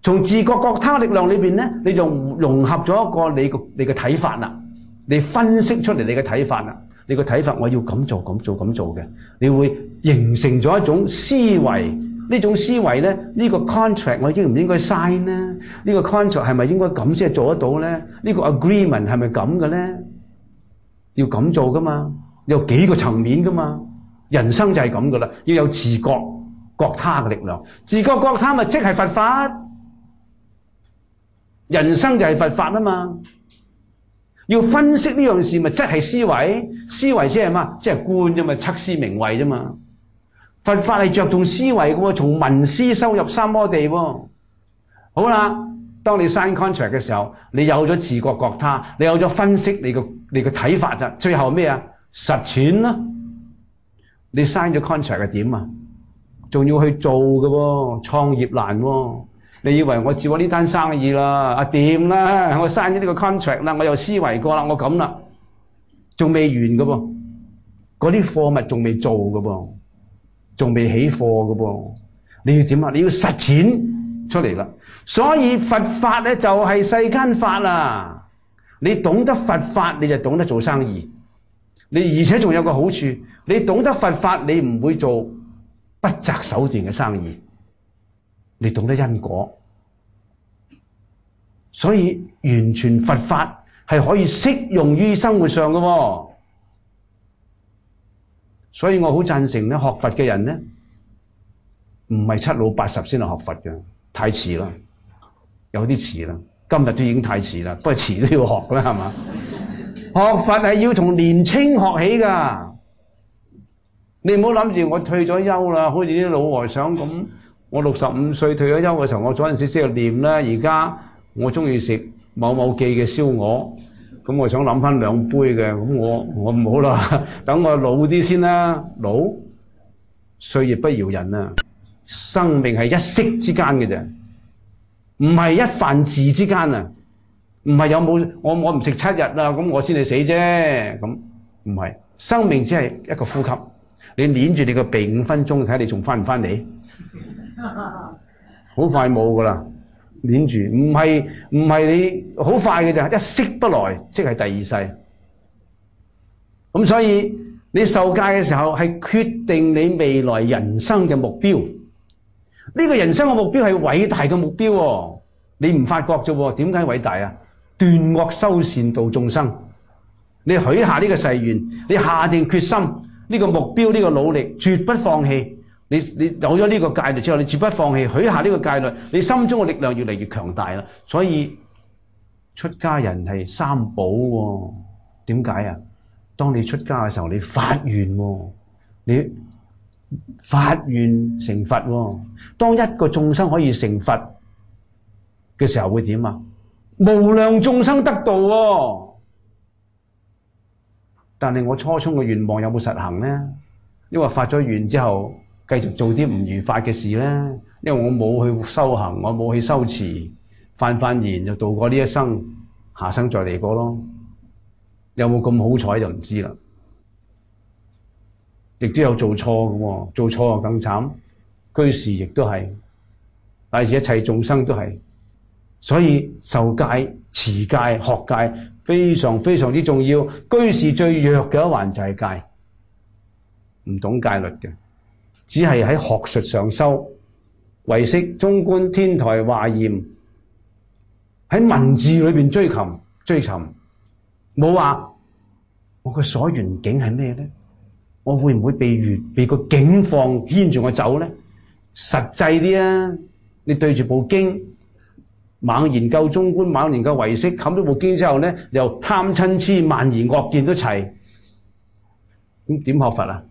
從自覺覺他力量裏邊咧，你就融合咗一個你個你嘅睇法啦，你分析出嚟你嘅睇法啦，你個睇法我要咁做咁做咁做嘅，你會形成咗一種思維。呢種思維咧，呢個 contract 我應唔應該 sign 咧？呢個 contract 係咪應該咁先係做得到咧？呢個 agreement 係咪咁嘅咧？要咁做噶嘛？有幾個層面噶嘛？人生就係咁噶啦，要有自覺覺他嘅力量。自覺覺他咪即係佛法，人生就係佛法啊嘛。要分析呢樣事咪即係思維，思維即係嘛？即係觀啫嘛，測思明慧啫嘛。佛法係着重思維嘅喎，從聞思修入三摩地喎。好啦，當你 sign contract 嘅時候，你有咗自覺覺他，你有咗分析你個你個睇法咋？最後咩啊？實踐啦！你 sign 咗 contract 係點啊？仲要去做嘅喎，創業難喎。你以為我接咗呢單生意啦，啊掂啦，我 sign 咗呢個 contract 啦，我又思維過啦，我咁啦，仲未完嘅噃，嗰啲貨物仲未做嘅噃。仲未起貨嘅噃，你要點啊？你要實踐出嚟啦。所以佛法咧就係世間法啦。你懂得佛法，你就懂得做生意。你而且仲有個好處，你懂得佛法，你唔會做不擇手段嘅生意。你懂得因果，所以完全佛法係可以適用於生活上嘅喎。所以我好贊成咧，學佛嘅人咧，唔係七老八十先嚟學佛嘅，太遲啦，有啲遲啦，今日都已經太遲啦，不過遲都要學啦，係嘛？學佛係要從年青學起噶，你唔好諗住我退咗休啦，好似啲老和尚咁，我六十五歲退咗休嘅時候，我嗰陣時先去念啦，而家我中意食某某記嘅燒鵝。咁我想諗翻兩杯嘅，咁我我唔好啦，等我老啲先啦。老歲月不饒人啊，生命係一息之間嘅啫，唔係一飯字之間啊，唔係有冇我我唔食七日啦，咁我先至死啫。咁唔係，生命只係一個呼吸，你捏住你個鼻五分鐘，睇下你仲翻唔翻嚟？好快冇噶啦。黏住，唔係唔係你好快嘅咋，一息不來，即係第二世。咁所以你受戒嘅時候係決定你未來人生嘅目標。呢個人生嘅目標係偉大嘅目標喎，你唔發覺啫喎？點解偉大啊？斷惡修善度眾生。你許下呢個誓願，你下定決心，呢個目標，呢個努力，絕不放棄。你你有咗呢個戒律之後，你絕不放棄，許下呢個戒律，你心中嘅力量越嚟越強大啦。所以出家人係三寶喎。點解啊？當你出家嘅時候，你發願喎，你發願成佛喎。當一個眾生可以成佛嘅時候，會點啊？無量眾生得道喎。但係我初衷嘅願望有冇實行呢？因為發咗願之後，繼續做啲唔如法嘅事咧，因為我冇去修行，我冇去修持，犯犯言就度過呢一生，下生再嚟過咯。有冇咁好彩就唔知啦。亦都有做錯嘅喎，做錯就更慘。居士亦都係，乃至一切眾生都係。所以受戒、持戒、學戒非常非常之重要。居士最弱嘅一環就係戒，唔懂戒律嘅。只係喺學術上修，唯識、中觀、天台、華嚴，喺文字裏邊追尋追尋，冇話我嘅所緣境係咩咧？我會唔會被緣被個境況牽住我走咧？實際啲啊！你對住部經，猛研究中觀，猛研究唯識，冚咗部經之後咧，又貪嗔痴慢疑惡見都齊，咁點學佛啊？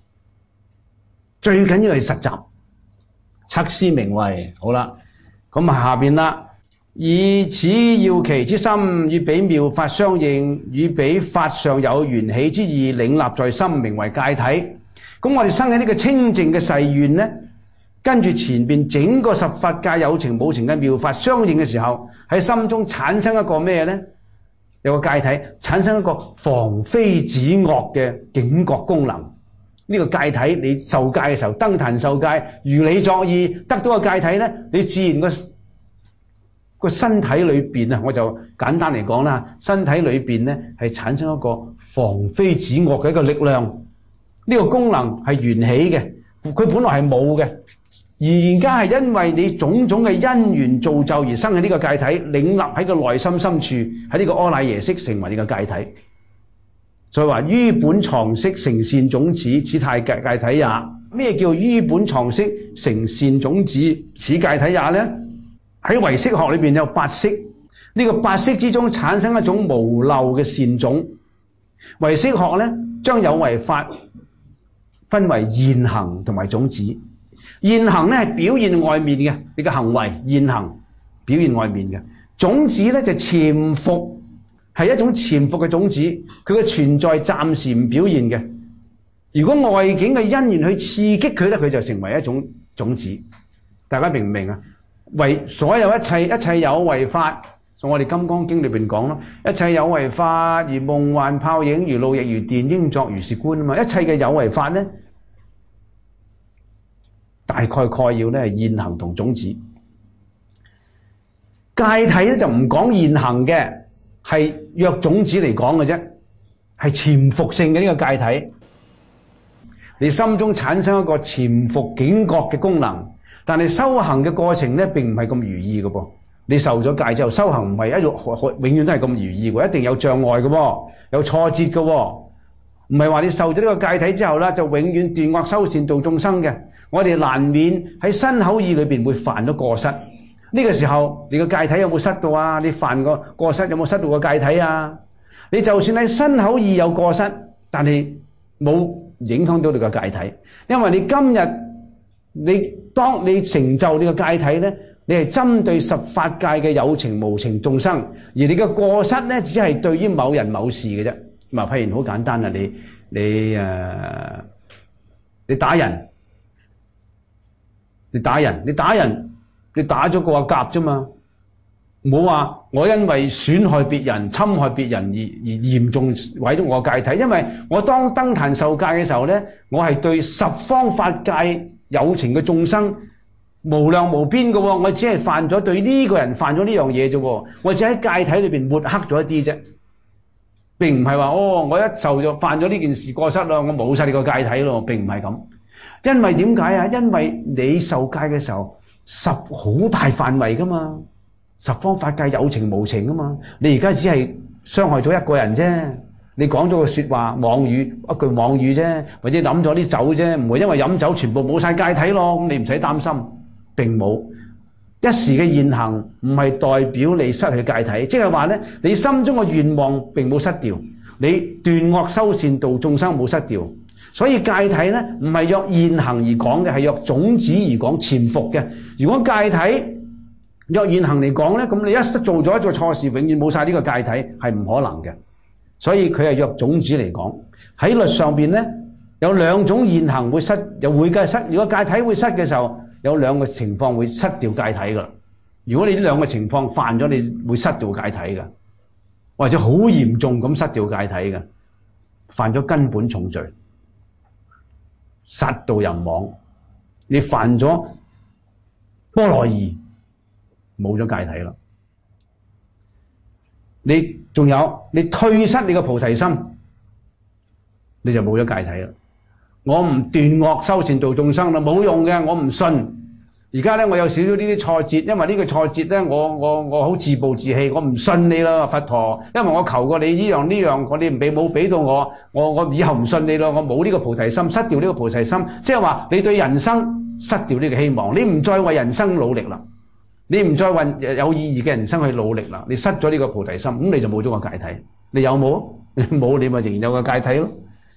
最緊要係實習，測思明慧。好啦，咁下邊啦，以此要期之心，與彼妙法相應，與彼法上有緣起之意，領納在心，名為戒體。咁我哋生喺呢個清淨嘅誓願呢，跟住前邊整個十法界有情冇情嘅妙法相應嘅時候，喺心中產生一個咩呢？有個戒體，產生一個防非止惡嘅警覺功能。呢個戒體，你受戒嘅時候登壇受戒，如理作意得到個戒體咧，你自然個個身體裏邊啊，我就簡單嚟講啦，身體裏邊咧係產生一個防非止惡嘅一個力量，呢個功能係緣起嘅，佢本來係冇嘅，而而家係因為你種種嘅因緣造就而生喺呢個界體，領立喺個內心深處，喺呢個阿賴耶識成為呢個界體。所以話於本藏識成善種子，此態界界體也。咩叫於本藏識成善種子，此界體也呢？喺唯識學裏邊有八識，呢、這個八識之中產生一種無漏嘅善種。唯識學咧將有為法分為現行同埋種子。現行咧係表現外面嘅，你嘅行為現行表現外面嘅，種子咧就潛伏，係一種潛伏嘅種子，佢嘅存在暫時唔表現嘅。如果外境嘅因緣去刺激佢咧，佢就成為一種種子。大家明唔明啊？為所有一切一切有為法，我哋《金剛經》裏邊講咯，一切有為法如夢幻泡影，如露亦如電，應作如是觀啊嘛。一切嘅有為法咧，大概概要咧係現行同種子。界體咧就唔講現行嘅，係約種子嚟講嘅啫，係潛伏性嘅呢個界體。你心中產生一個潛伏警覺嘅功能，但係修行嘅過程咧並唔係咁如意嘅噃。你受咗戒之後，修行唔係一路永遠都係咁如意嘅，一定有障礙嘅喎，有挫折嘅喎。唔係話你受咗呢個戒體之後啦，就永遠斷惡修善度眾生嘅。我哋難免喺身口意裏邊會犯咗過失。呢個時候你個戒體有冇失到啊？你犯個過失有冇失到個戒體啊？你就算喺身口意有過失，但係冇影響到你個戒體，因為你今日你當你成就你個戒體咧，你係針對十法界嘅有情無情眾生，而你嘅過失咧只係對於某人某事嘅啫。咁啊，譬如好簡單啦，你你誒、呃、你打人，你打人，你打人，你打咗個甲啫嘛。唔好話我因為損害別人、侵害別人而而嚴重毀咗我戒體，因為我當登壇受戒嘅時候咧，我係對十方法界有情嘅眾生無量無邊嘅喎，我只係犯咗對呢個人犯咗呢樣嘢啫喎，我只喺戒體裏邊抹黑咗一啲啫，並唔係話哦，我一受咗犯咗呢件事過失咯，我冇晒你個戒體咯，並唔係咁。因為點解啊？因為你受戒嘅時候十好大範圍噶嘛。十方法界有情無情啊嘛，你而家只係傷害咗一個人啫，你講咗個說話妄語，一句妄語啫，或者飲咗啲酒啫，唔會因為飲酒全部冇晒戒體咯，咁你唔使擔心，並冇一時嘅現行唔係代表你失去戒體，即係話咧，你心中嘅願望並冇失掉，你斷惡修善度眾生冇失掉，所以戒體咧唔係約現行而講嘅，係約種子而講潛伏嘅。如果戒體若現行嚟講咧，咁你一做咗一做錯事，永遠冇晒呢個戒體，係唔可能嘅。所以佢係約種子嚟講，喺律上邊咧有兩種現行會失，又會嘅失。如果戒體會失嘅時候，有兩個情況會失掉戒體噶。如果你呢兩個情況犯咗，你會失掉戒體噶，或者好嚴重咁失掉戒體噶，犯咗根本重罪，殺盜淫妄，你犯咗波羅夷。冇咗戒體啦，你仲有你退失你個菩提心，你就冇咗戒體啦。我唔斷惡修善度眾生啦，冇用嘅，我唔信。而家咧我有少少呢啲挫折，因為呢個挫折咧，我我我好自暴自棄，我唔信你啦，佛陀，因為我求過你呢樣呢樣，我你唔俾冇俾到我，我我以後唔信你咯，我冇呢個菩提心，失掉呢個菩提心，即係話你對人生失掉呢個希望，你唔再為人生努力啦。你唔再為有意義嘅人生去努力啦，你失咗呢個菩提心，咁你就冇咗個戒體。你有冇？你冇，你咪仍然有個戒體咯。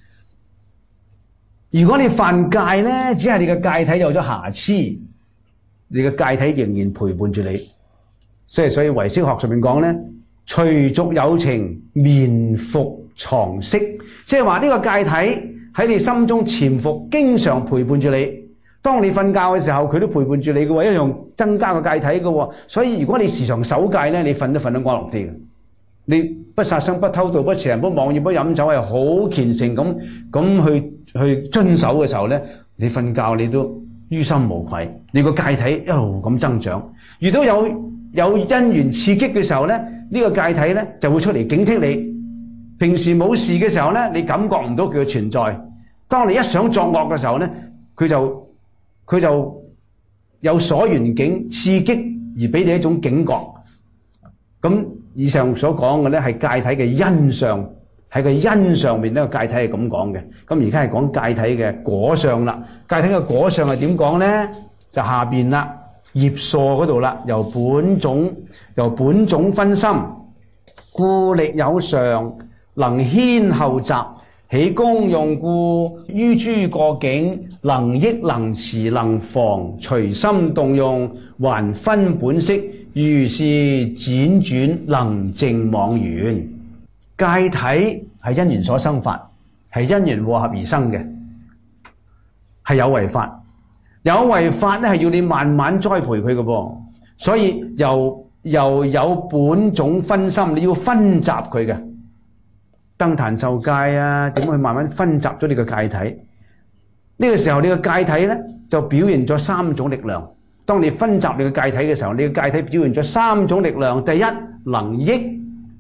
如果你犯戒咧，只係你嘅戒體有咗瑕疵，你嘅戒體仍然陪伴住你。所以所以唯識學上面講咧，隨逐有情，眠伏藏識，即係話呢個戒體喺你心中潛伏，經常陪伴住你。當你瞓覺嘅時候，佢都陪伴住你嘅喎，一樣增加個戒體嘅喎。所以如果你時常守戒咧，你瞓都瞓得安樂啲嘅。你不殺生、不偷盜、不邪淫、不妄語、不飲酒，係好虔誠咁咁去去遵守嘅時候咧，你瞓覺你都於心無愧，你個戒體一路咁增長。遇到有有因緣刺激嘅時候咧，呢個芥體咧就會出嚟警惕你。平時冇事嘅時候咧，你感覺唔到佢嘅存在。當你一想作惡嘅時候咧，佢就佢就有所緣境刺激而俾你一種警覺。咁以上所講嘅咧係芥體嘅因相，喺個因上面呢個芥體係咁講嘅。咁而家係講芥體嘅果相啦。芥體嘅果相係點講咧？就下邊啦，葉數嗰度啦，由本種由本種分心，故力有常，能牽後集，起功用故，於諸過境，能益能持能防，隨心動用，還分本色，如是輾轉，能證妄緣。芥體係因緣所生法，係因緣和合而生嘅，係有為法。有為法咧係要你慢慢栽培佢嘅噃，所以由由有本種分心，你要分集佢嘅。燈壇受戒啊，點去慢慢分集咗你個芥體？呢個時候你個芥體咧就表現咗三種力量。當你分集你個芥體嘅時候，你個芥體表現咗三種力量。第一，能益，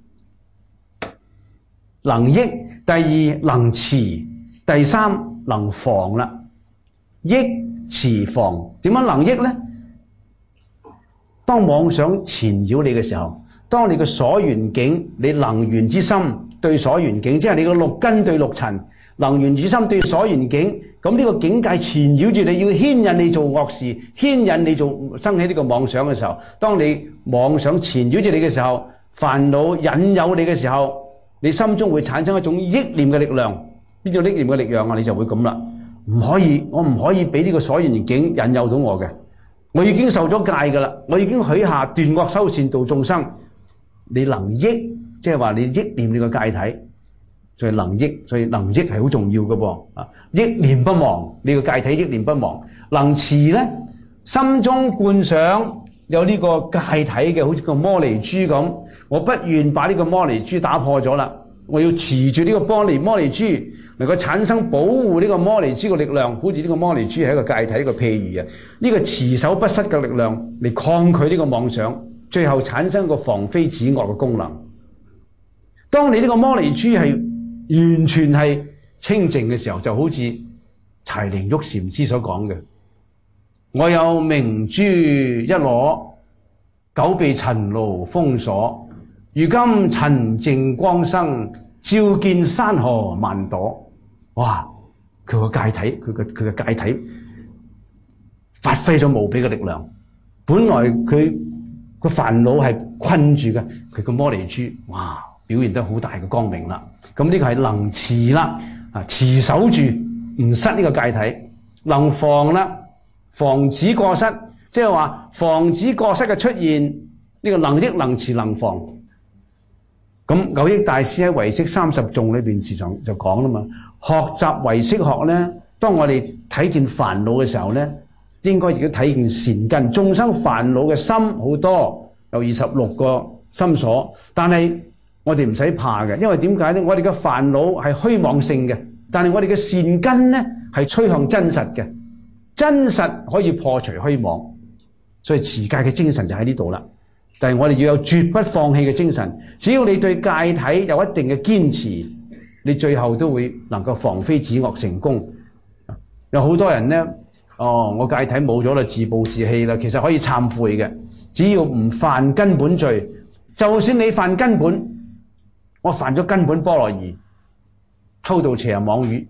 能益；第二，能持；第三，能防啦。益持防，點樣能益呢？當妄想纏繞你嘅時候，當你嘅所緣境，你能緣之心對所緣境，即係你個六根對六塵，能緣之心對所緣境，咁呢個境界纏繞住你，要牽引你做惡事，牽引你做生起呢個妄想嘅時候，當你妄想纏繞住你嘅時候，煩惱引誘你嘅時候，你心中會產生一種憶念嘅力量。邊種憶念嘅力量啊？你就會咁啦。唔可以，我唔可以俾呢個所緣境引誘到我嘅。我已經受咗戒噶啦，我已經許下斷惡修善度眾生。你能益，即係話你憶念你個芥體，所以能益，所以能益係好重要嘅噃。啊，憶念不忘，你個芥體憶念不忘。能持咧，心中觀想有呢個芥體嘅，好似個摩尼珠咁，我不願把呢個摩尼珠打破咗啦。我要持住呢個玻璃摩尼珠，能夠產生保護呢個摩尼珠嘅力量，好似呢個摩尼珠係一個芥體一個譬喻啊！呢個持守不失嘅力量嚟抗拒呢個妄想，最後產生個防非止惡嘅功能。當你呢個摩尼珠係完全係清淨嘅時候，就好似柴靈旭禪師所講嘅：我有明珠一顆，久被塵勞封鎖。如今塵淨光生，照見山河萬朵。哇！佢個芥體，佢個佢個芥體發揮咗無比嘅力量。本來佢個煩惱係困住嘅，佢個摩尼珠，哇！表現得好大嘅光明啦。咁呢個係能持啦，啊，持守住唔失呢個芥體，能防啦，防止過失，即係話防止過失嘅出現。呢個能益、能持、能防。咁蕅益大師喺唯識三十頌裏邊時常就講啦嘛，學習唯識學咧，當我哋睇見煩惱嘅時候咧，應該亦都睇見善根。眾生煩惱嘅心好多，有二十六個心所，但係我哋唔使怕嘅，因為點解咧？我哋嘅煩惱係虛妄性嘅，但係我哋嘅善根咧係趨向真實嘅，真實可以破除虛妄，所以持戒嘅精神就喺呢度啦。但係我哋要有絕不放棄嘅精神，只要你對戒體有一定嘅堅持，你最後都會能夠防非止惡成功。有好多人呢，哦，我戒體冇咗啦，自暴自棄啦，其實可以懺悔嘅，只要唔犯根本罪。就算你犯根本，我犯咗根本菠蘿夷，偷盜邪淫妄語，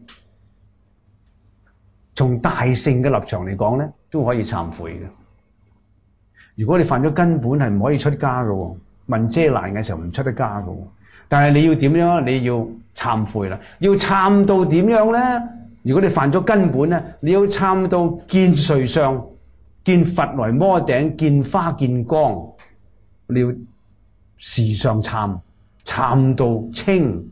從大乘嘅立場嚟講呢，都可以懺悔嘅。如果你犯咗根本係唔可以出家嘅，問遮難嘅時候唔出得家嘅，但係你要點樣？你要懺悔啦，要懺到點樣咧？如果你犯咗根本咧，你要懺到見瑞相，見佛來摩頂，見花見光，你要時常懺，懺到清。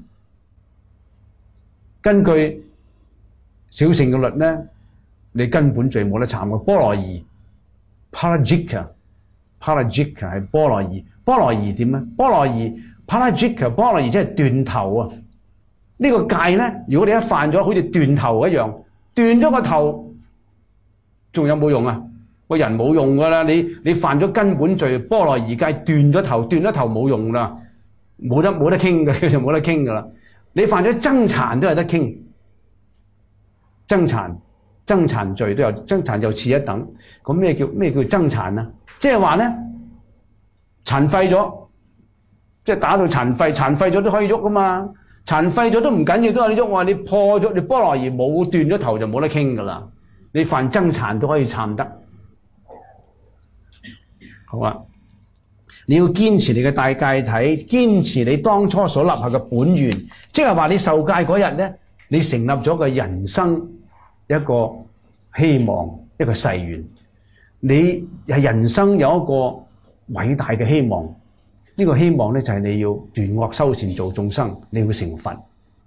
根據小乘嘅律咧，你根本罪冇得懺嘅。菠蘿夷 parajika parajika 係菠蘿夷，菠蘿夷點咧？菠蘿夷 parajika 菠蘿夷即係斷頭啊！呢個戒咧，如果你一犯咗，好似斷頭一樣，斷咗個頭，仲有冇用啊？ 個人冇用噶啦，你你犯咗根本罪，波羅夷戒斷咗頭，斷咗頭冇用啦，冇得冇得傾嘅，就冇得傾噶啦。你犯咗爭殘都有得傾，爭殘爭殘罪都有，爭殘就次一等。咁咩叫咩叫爭殘啊？即係話咧，殘廢咗，即係打到殘廢，殘廢咗都可以喐噶嘛。殘廢咗都唔緊要，都有得喐。我話你破咗，你波羅夷冇斷咗頭就冇得傾噶啦。你犯爭殘都可以參得。好啊，你要堅持你嘅大戒體，堅持你當初所立下嘅本願，即係話你受戒嗰日咧，你成立咗個人生一個希望，一個誓願。你係人生有一個偉大嘅希望，呢、這個希望咧就係你要斷惡修善做眾生，你會成佛。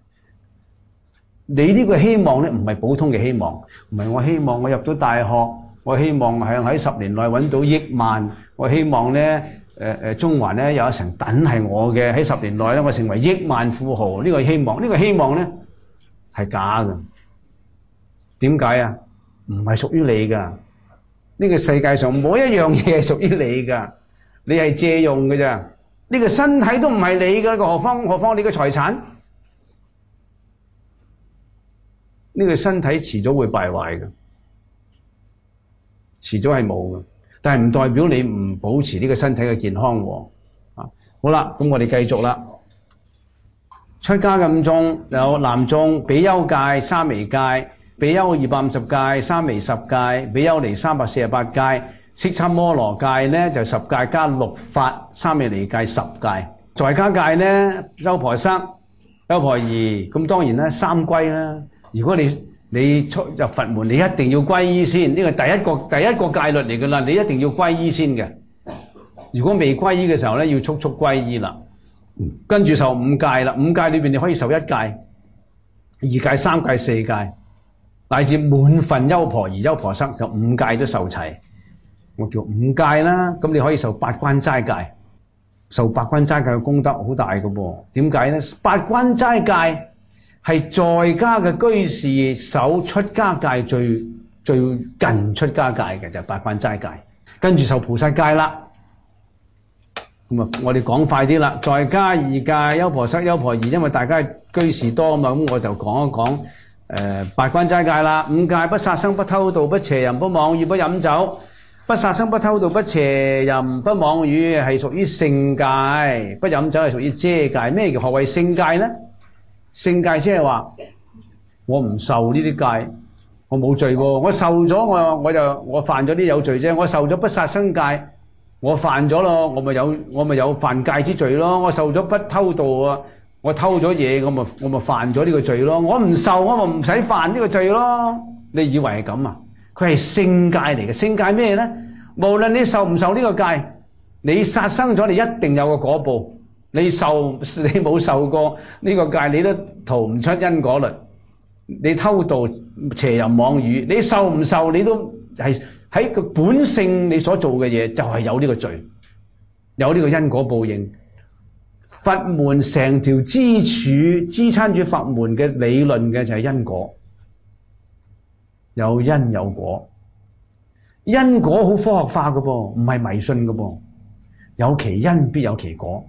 你呢個希望咧唔係普通嘅希望，唔係我希望我入到大學，我希望係喺十年內揾到億萬，我希望咧誒誒中環咧有一層等係我嘅，喺十年內咧我成為億萬富豪。呢個希望，呢個希望咧係假嘅。點解啊？唔係屬於你噶。呢個世界上冇一樣嘢係屬於你噶，你係借用嘅咋。呢個身體都唔係你嘅，何況何況你嘅財產？呢個身體遲早會敗壞嘅，遲早係冇嘅。但係唔代表你唔保持呢個身體嘅健康喎。啊，好啦，咁我哋繼續啦。出家嘅五眾有男眾、比丘戒、沙彌戒、比丘二百五十戒、沙彌十戒、比丘尼三百四十八戒、釋迦摩羅戒咧就十戒加六法，沙彌尼戒十戒。在家戒咧，優婆塞、優婆夷，咁當然啦，三歸啦。如果你你出入佛門，你一定要皈依先，呢個第一個第一個戒律嚟噶啦，你一定要皈依先嘅。如果未皈依嘅時候咧，要速速皈依啦。跟住受五戒啦，五戒裏邊你可以受一戒、二戒、三戒、四戒，乃至滿份優婆夷、優婆塞就五戒都受齊，我叫五戒啦。咁你可以受八關齋戒，受八關齋戒嘅功德好大嘅噃。點解咧？八關齋戒係在家嘅居士守出家戒最最近出家戒嘅就係八關齋戒，跟住受菩薩戒啦。咁啊，我哋講快啲啦。在家二戒，優婆塞、優婆夷，因為大家居士多嘛，咁我就講一講誒、呃、八關齋戒啦。五戒不殺生、不偷盜、不邪淫、不妄語、不飲酒。不殺生、不偷盜、不邪淫、不妄語係屬於聖戒，不飲酒係屬於遮戒。咩叫何謂聖戒咧？聖戒即係話我唔受呢啲戒，我冇罪喎。我受咗我我就我犯咗啲有罪啫。我受咗不殺生戒，我犯咗咯，我咪有我咪有犯戒之罪咯。我受咗不偷盜啊，我偷咗嘢，我咪我咪犯咗呢個罪咯。我唔受，我咪唔使犯呢個罪咯。你以為係咁啊？佢係聖戒嚟嘅。聖戒咩咧？無論你受唔受呢個戒，你殺生咗，你一定有個果報。你受你冇受過呢個戒，你都逃唔出因果律。你偷盜、邪淫、妄語，你受唔受，你都係喺個本性你所做嘅嘢，就係有呢個罪，有呢個因果報應。佛門成條支柱支撐住佛門嘅理論嘅就係因果，有因有果。因果好科學化嘅噃，唔係迷信嘅噃，有其因必有其果。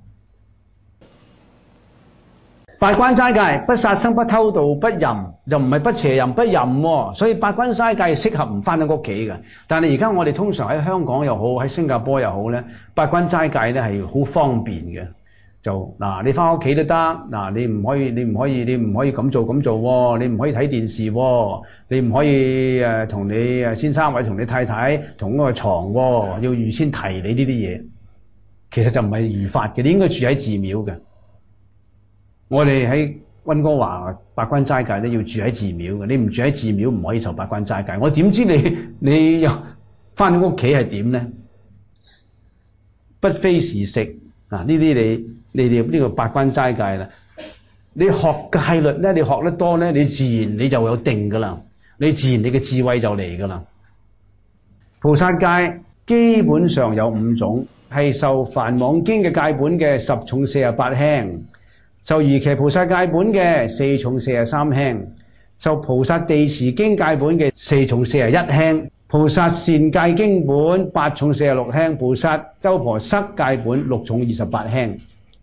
八關齋戒，不殺生、不偷盜、不淫，就唔係不邪淫、不淫喎。所以八關齋戒適合唔返到屋企嘅。但係而家我哋通常喺香港又好，喺新加坡又好咧，八關齋戒咧係好方便嘅。就嗱，你返屋企都得，嗱，你唔可以，你唔可以，你唔可以咁做咁做喎，你唔可以睇電視喎，你唔可以誒同你誒先生或者同你太太同一個床喎，要預先提你呢啲嘢。其實就唔係如法嘅，你應該住喺寺廟嘅。我哋喺溫哥華八關齋戒咧要住喺寺廟嘅，你唔住喺寺廟唔可以受八關齋戒。我點知你你又返屋企係點咧？不非時食啊！呢啲你你哋呢個八關齋戒啦。你學戒律咧，你學得多咧，你自然你就有定噶啦，你自然你嘅智慧就嚟噶啦。菩薩戒基本上有五種，係受梵網經嘅戒本嘅十重四十八輕。受瑜伽菩薩戒本嘅四重四十三輕，受菩薩地持經戒本嘅四重四十一輕， 菩薩善戒經本八重四十六輕，菩薩周婆塞戒本六重二十八輕。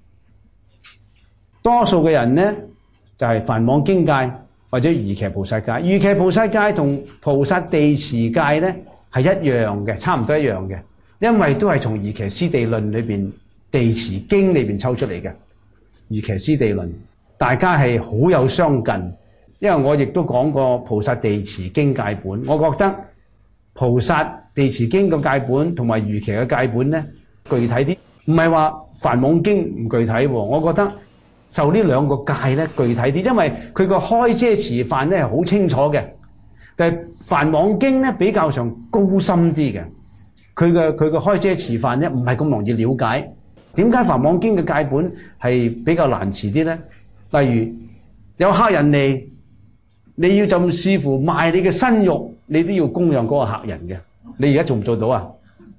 多數嘅人呢，就係、是、梵網經戒或者瑜伽菩薩戒。瑜伽菩薩戒同菩薩地持戒呢係一樣嘅，差唔多一樣嘅，因為都係從瑜伽師地論裏邊地持經裏邊抽出嚟嘅。瑜伽師地論大家係好有相近，因為我亦都講過菩薩地持經戒本，我覺得菩薩地持經嘅戒本同埋瑜伽嘅戒本呢，具體啲，唔係話梵網經唔具體喎，我覺得受呢兩個戒呢具體啲，因為佢個開遮持範呢係好清楚嘅，但係梵網經呢比較上高深啲嘅，佢嘅佢嘅開遮持範呢唔係咁容易了解。點解梵網經嘅戒本係比較難持啲呢？例如有客人嚟，你要就視乎賣你嘅身肉，你都要供養嗰個客人嘅。你而家做唔做到啊？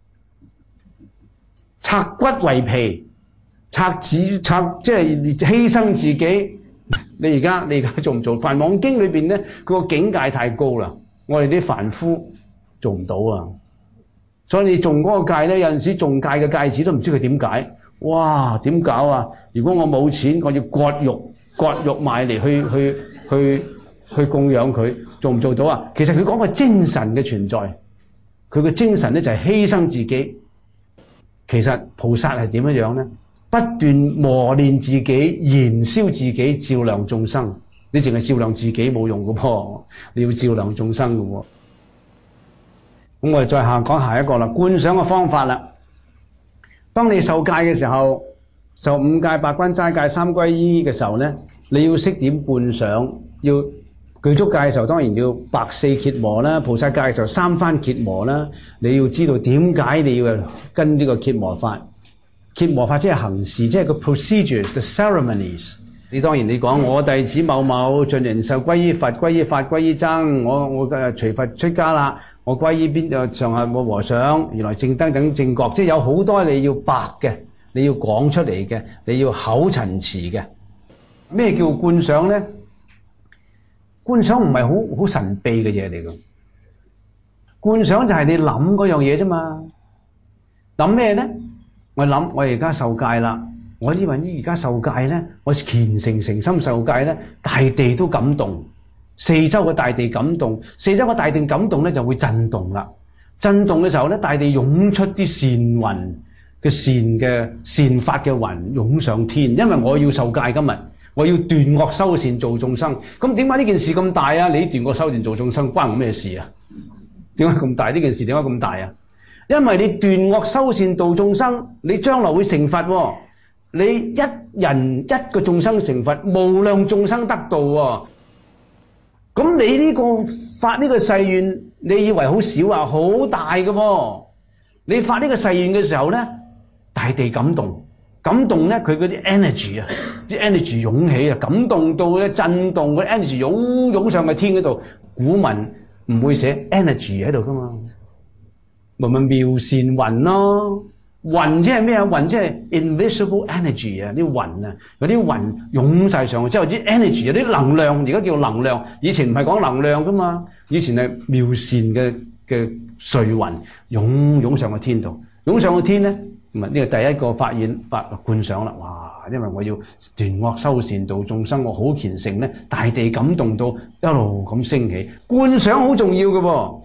拆骨為皮，拆子拆即係犧牲自己。你而家你而家做唔做？梵網經裏邊咧，佢個境界太高啦，我哋啲凡夫做唔到啊。所以你中嗰個戒咧，有陣時中戒嘅戒指都唔知佢點解。哇，點搞啊？如果我冇錢，我要割肉，割肉賣嚟去去去去供養佢，做唔做到啊？其實佢講個精神嘅存在，佢個精神咧就係犧牲自己。其實菩薩係點樣樣咧？不斷磨練自己，燃燒自己，照亮眾生。你淨係照亮自己冇用㗎噃，你要照亮眾生㗎喎。咁我哋再下講下一個啦，觀想嘅方法啦。當你受戒嘅時候，受五戒、八關齋戒、三皈依嘅時候咧，你要識點觀想。要具足戒嘅時候，當然要白四羯磨啦；菩薩戒嘅時候，三番羯磨啦。你要知道點解你要跟呢個羯磨法。羯磨法即係行事，即係個 procedures，the ceremonies。你當然你講我弟子某某盡形壽歸依佛、歸依法、歸依僧，我我嘅隨佛出家啦。我歸依邊個上下冇和尚，原來正等等正覺，即係有好多你要白嘅，你要講出嚟嘅，你要口陳詞嘅。咩叫觀想咧？觀想唔係好好神秘嘅嘢嚟㗎。觀想就係你諗嗰樣嘢啫嘛。諗咩咧？我諗我而家受戒啦，我以為呢而家受戒咧，我虔誠誠心受戒咧，大地都感動。四周嘅大地感動，四周嘅大地感動咧就會震動啦。震動嘅時候咧，大地湧出啲善雲嘅善嘅善法嘅雲湧上天，因為我要受戒今日，我要斷惡修善做眾生。咁點解呢件事咁大啊？你斷惡修善做眾生關我咩事啊？點解咁大呢件事？點解咁大啊？因為你斷惡修善度眾生，你將來會成佛喎。你一人一個眾生成佛，無量眾生得道喎。咁你呢個發呢個誓願，你以為好少啊？好大嘅喎！你發呢個誓願嘅時候咧，大地感動，感動咧佢嗰啲 energy 啊，啲 energy 湧起啊，感動到咧震動，嗰啲 energy 湧湧上去天嗰度。古文唔會寫 energy 喺度噶嘛，咪咪妙善雲咯。雲即係咩啊？雲即係 invisible energy 啊！啲雲啊，有啲雲湧晒上去，之後啲 energy 有啲能量，而家叫能量。以前唔係講能量噶嘛，以前係妙善嘅嘅瑞雲湧湧上個天度，湧上個天咧，唔係呢個第一個發現發觀想啦。哇！因為我要斷惡修善度眾生，我好虔誠咧，大地感動到一路咁升起。觀想好重要嘅喎。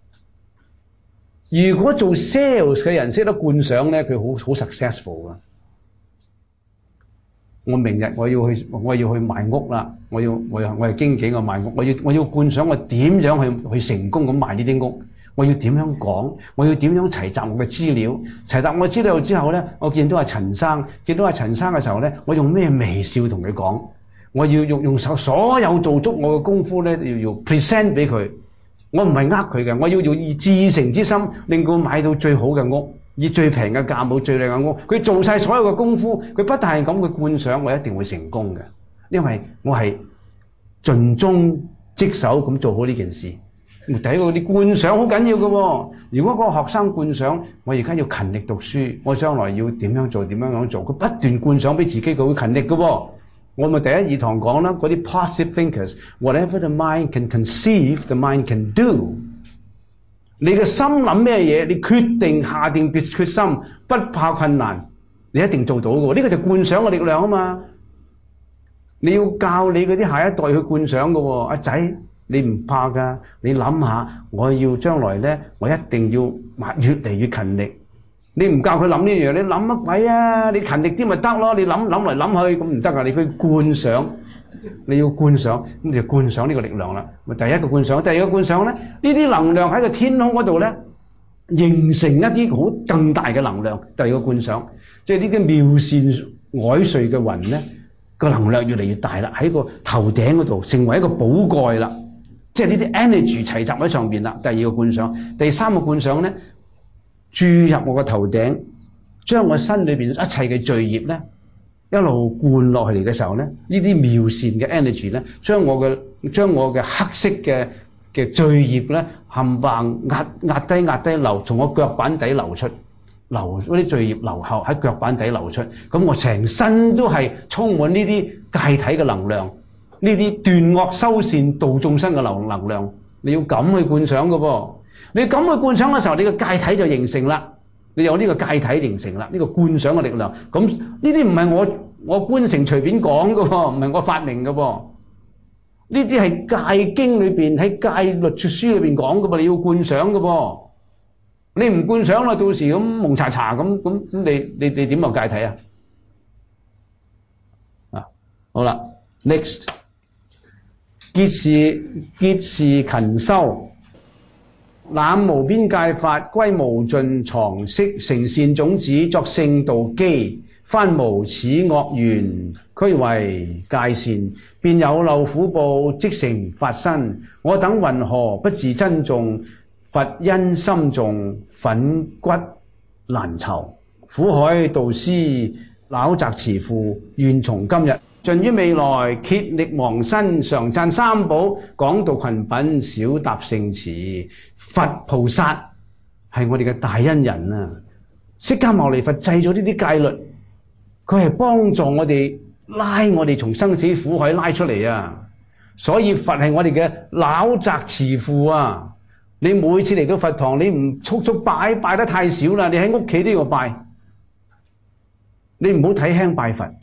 如果做 sales 嘅人識得觀想咧，佢好好 successful 啊！我明日我要去我要去賣屋啦，我要我要我係經紀，我賣屋，我要我要觀想我點樣去去成功咁賣呢啲屋，我要點樣講，我要點樣齊集我嘅資料，齊集我嘅資料之後咧，我見到阿陳生，見到阿陳生嘅時候咧，我用咩微笑同佢講，我要用用手所有做足我嘅功夫咧，要要 present 俾佢。我唔係呃佢嘅，我要要以至誠之心令佢買到最好嘅屋，以最平嘅價冇最靚嘅屋。佢做晒所有嘅功夫，佢不但係咁嘅觀想，我一定會成功嘅，因為我係盡忠職守咁做好呢件事。第一個啲觀想好緊要嘅喎。如果嗰個學生觀想，我而家要勤力讀書，我將來要點樣做點樣樣做，佢不斷觀想俾自己，佢會勤力嘅喎。我咪第一二堂講啦，嗰啲 positive thinkers，whatever the mind can conceive，the mind can do。 你嘅心諗咩嘢，你決定下定決決心，不怕困難，你一定做到嘅。呢個就觀想嘅力量啊嘛！你要教你嗰啲下一代去觀想嘅喎，阿仔你唔怕㗎，你諗下，我要將來咧，我一定要越嚟越勤力。你唔教佢諗呢樣，你諗乜鬼啊？你勤力啲咪得咯？你諗諗嚟諗去咁唔得啊！你去觀想。你要觀想，咁就觀想呢個力量啦。第一個觀想，第二個觀想咧，呢啲能量喺個天空嗰度咧，形成一啲好更大嘅能量。第二個觀想，即係呢啲妙善凱瑞嘅雲咧，個能量越嚟越大啦，喺個頭頂嗰度成為一個寶蓋啦。即係呢啲 energy 齊集喺上邊啦。第二個觀想，第三個觀想咧，注入我個頭頂，將我身裏邊一切嘅罪孽咧，一路灌落去嚟嘅時候咧，呢啲妙善嘅 energy 咧，將我嘅將我嘅黑色嘅嘅罪孽咧，冚唪唥壓壓低壓低流，從我腳板底流出，流嗰啲罪孽流後喺腳板底流出，咁我成身都係充滿呢啲界體嘅能量，呢啲斷惡修善度眾生嘅能能量，你要咁去觀想嘅噃，你咁去觀想嘅時候，你個界體就形成啦。你有呢個界體形成啦，呢、這個觀想嘅力量。咁呢啲唔係我我觀成隨便講嘅喎，唔係我發明嘅噃。呢啲係戒經裏邊喺戒律書裏邊講嘅噃，你要觀想嘅噃。你唔觀想啦，到時咁蒙查查咁咁咁，你你你點有界體啊？啊，好啦 ，next 結事結事勤修。攬無邊界法，歸無盡藏識，成善種子，作聖道基，翻無此惡緣，俱為界善，便有漏苦報，即成法身。我等云何不自珍重？佛因心重，粉骨難酬。苦海導師，惱責慈父，願從今日盡於未來，竭力忘身，常讚三寶，講道群品，少答聖詞。佛菩薩係我哋嘅大恩人啊！釋迦牟尼佛制咗呢啲戒律，佢係幫助我哋拉我哋從生死苦海拉出嚟啊！所以佛係我哋嘅惱責慈父啊！你每次嚟到佛堂，你唔速速拜，拜得太少啦！你喺屋企都要拜，你唔好睇輕拜佛。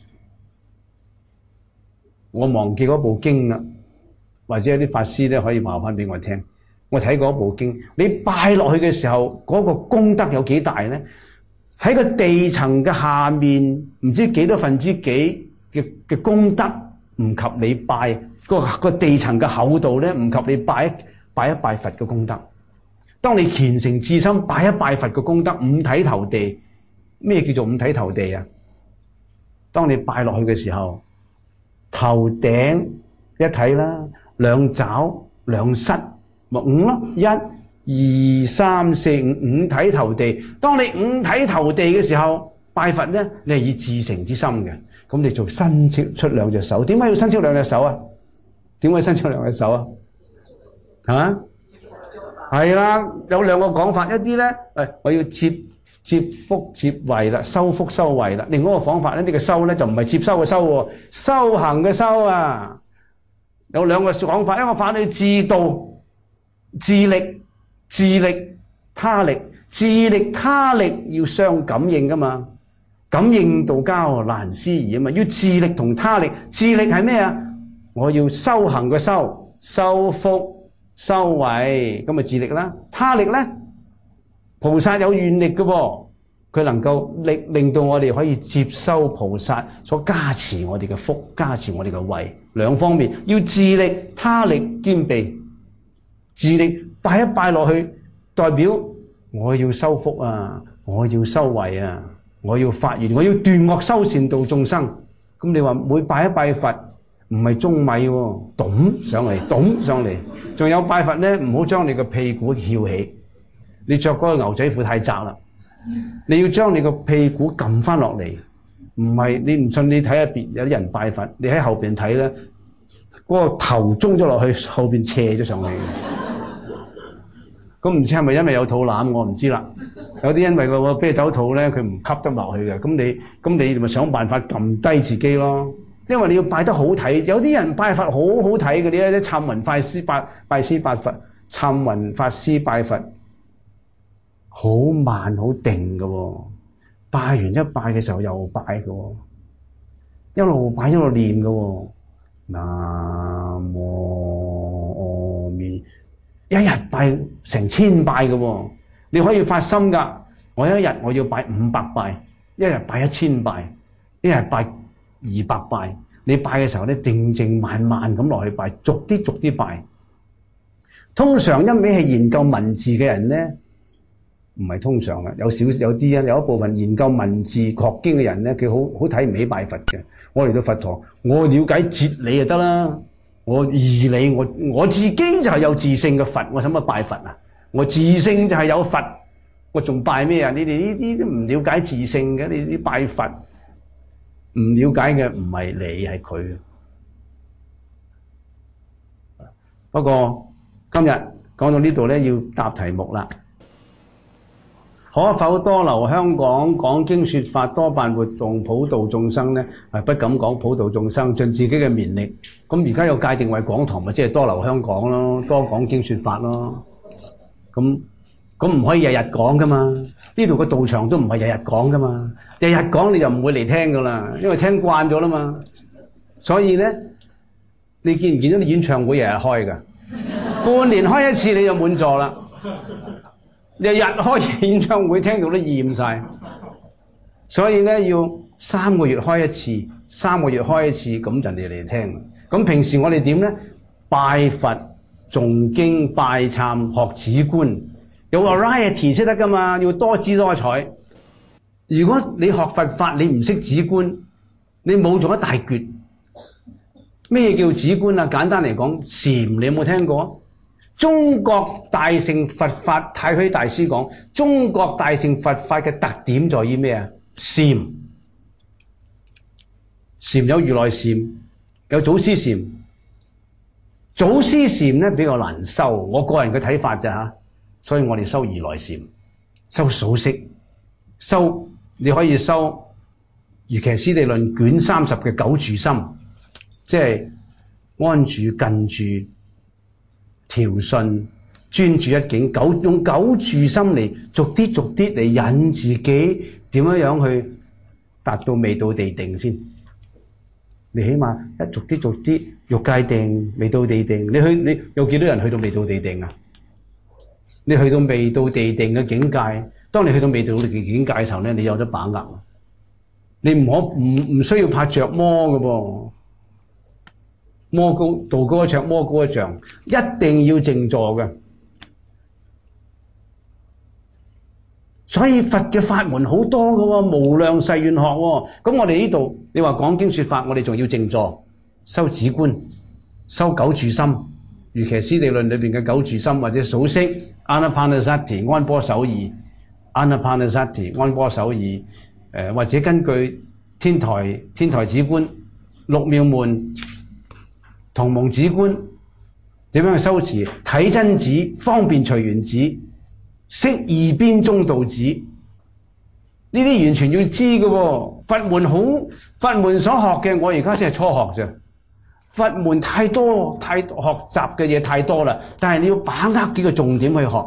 我忘記嗰部經啦，或者有啲法師咧可以話翻俾我聽。我睇過一部經，你拜落去嘅時候，嗰個功德有幾大咧？喺個地層嘅下面，唔知幾多分之幾嘅嘅功德，唔及你拜個個地層嘅厚度咧，唔及你拜拜一拜佛嘅功德。當你虔誠至心拜一拜佛嘅功德，五體投地。咩叫做五體投地啊？當你拜落去嘅時候，頭頂一體啦，兩爪兩膝咪五咯，一二三四五，五體投地。當你五體投地嘅時候，拜佛咧，你係以至誠之心嘅。咁你就伸出出兩隻手。點解要伸出兩隻手啊？點解伸出兩隻手啊？係嘛？係啦，有兩個講法，一啲咧，誒，我要接接福接慧啦，修福修慧啦。另外一個講法咧，呢個修咧就唔係接收嘅修喎，修行嘅修啊。有兩個講法，一個法你自度、自力、自力他力、自力他力要相感應噶嘛，感應道交難思議啊嘛，要自力同他力。自力係咩啊？我要修行嘅修，修福。修慧咁咪自力啦，他力咧，菩薩有願力嘅噃，佢能夠力令到我哋可以接收菩薩所加持我哋嘅福，加持我哋嘅慧，兩方面要自力他力兼備。自力拜一拜落去，代表我要修福啊，我要修慧啊，我要發願，我要斷惡修善度眾生。咁你話每拜一拜佛，唔係舂米喎，咚上嚟，咚上嚟。仲有拜佛咧，唔好將你個屁股翹起。你着嗰個牛仔褲太窄啦，你要將你個屁股撳翻落嚟。唔係你唔信，你睇下別有啲人拜佛，你喺後邊睇咧，嗰個頭中咗落去，後邊斜咗上嚟。咁唔知係咪因為有肚腩，我唔知啦。有啲因為個啤酒肚咧，佢唔吸得落去嘅。咁你咁你咪想辦法撳低自己咯。因為你要拜得好睇，有啲人拜佛好好睇嘅，啲咧懺雲法師拜拜師拜佛，懺雲法師拜佛好慢好定嘅喎，拜完一拜嘅時候又拜嘅喎，一路拜一路念嘅喎，南無阿彌，一日拜成千拜嘅喎，你可以發心㗎，我一日我要拜五百拜，一日拜一千拜，一日拜二百拜，你拜嘅時候咧，靜靜慢慢咁落去拜，逐啲逐啲拜。通常一味係研究文字嘅人咧，唔係通常嘅，有少有啲啊，有一部分研究文字學經嘅人咧，佢好好睇唔起拜佛嘅。我嚟到佛堂，我了解哲理就得啦，我義理我我自己就係有自性嘅佛，我使乜拜佛啊？我自性就係有佛，我仲拜咩啊？你哋呢啲都唔了解自性嘅，你啲拜佛唔了解嘅唔係你係佢。不過今日講到呢度咧，要答題目啦。可否多留香港講經說法，多辦活動普度眾生呢？係不敢講普度眾生，盡自己嘅綿力。咁而家有界定為講堂，咪即係多留香港咯，多講經說法咯。咁咁唔可以日日講噶嘛？呢度個道場都唔係日日講噶嘛，日日講你就唔會嚟聽噶啦，因為聽慣咗啦嘛。所以咧，你見唔見到啲演唱會日日開噶？半年開一次你就滿座啦，日日開演唱會聽到都厭晒，所以咧要三個月開一次，三個月開一次，咁人哋嚟聽。咁平時我哋點咧？拜佛、誦經、拜懺、學止觀，有 variety 先得噶嘛，要多姿多彩。如果你學佛法，你唔識止觀，你冇做一大橛。咩叫止觀啊？簡單嚟講，禪你有冇聽過？中國大乘佛法太虛大師講，中國大乘佛法嘅特點在於咩啊？禪，禪有如來禪，有祖師禪。祖師禪咧比較難修，我個人嘅睇法咋吓，所以我哋修如來禪，修數息，修你可以修《瑜伽師地論》卷三十嘅九住心，即係安住、近住、調順、專注一境，九用九住心嚟逐啲逐啲嚟引自己點樣樣去達到未到地定先。你起碼一逐啲逐啲欲界定、未到地定，你去你有幾多人去到未到地定啊？你去到未到地定嘅境界，當你去到未到地境界嘅時候咧，你有得把握。你唔可唔唔需要怕着魔嘅噃。魔高道高一尺，魔高一丈，一定要靜坐嘅。所以佛嘅法門好多嘅喎，無量誓願學喎。咁我哋呢度，你話講經說法，我哋仲要靜坐、修止觀、修九住心。瑜伽師地論裏邊嘅九住心，或者數息、Anapanasati 安波守意、Anapanasati 安波守意，誒或者根據天台天台止觀、六妙門、同蒙止觀，點樣去修持體真止、方便隨緣止、識二邊中道止，呢啲完全要知嘅喎。佛門好，佛門所學嘅，我而家先係初學啫。佛門太多，太學習嘅嘢太多啦，但係你要把握幾個重點去學，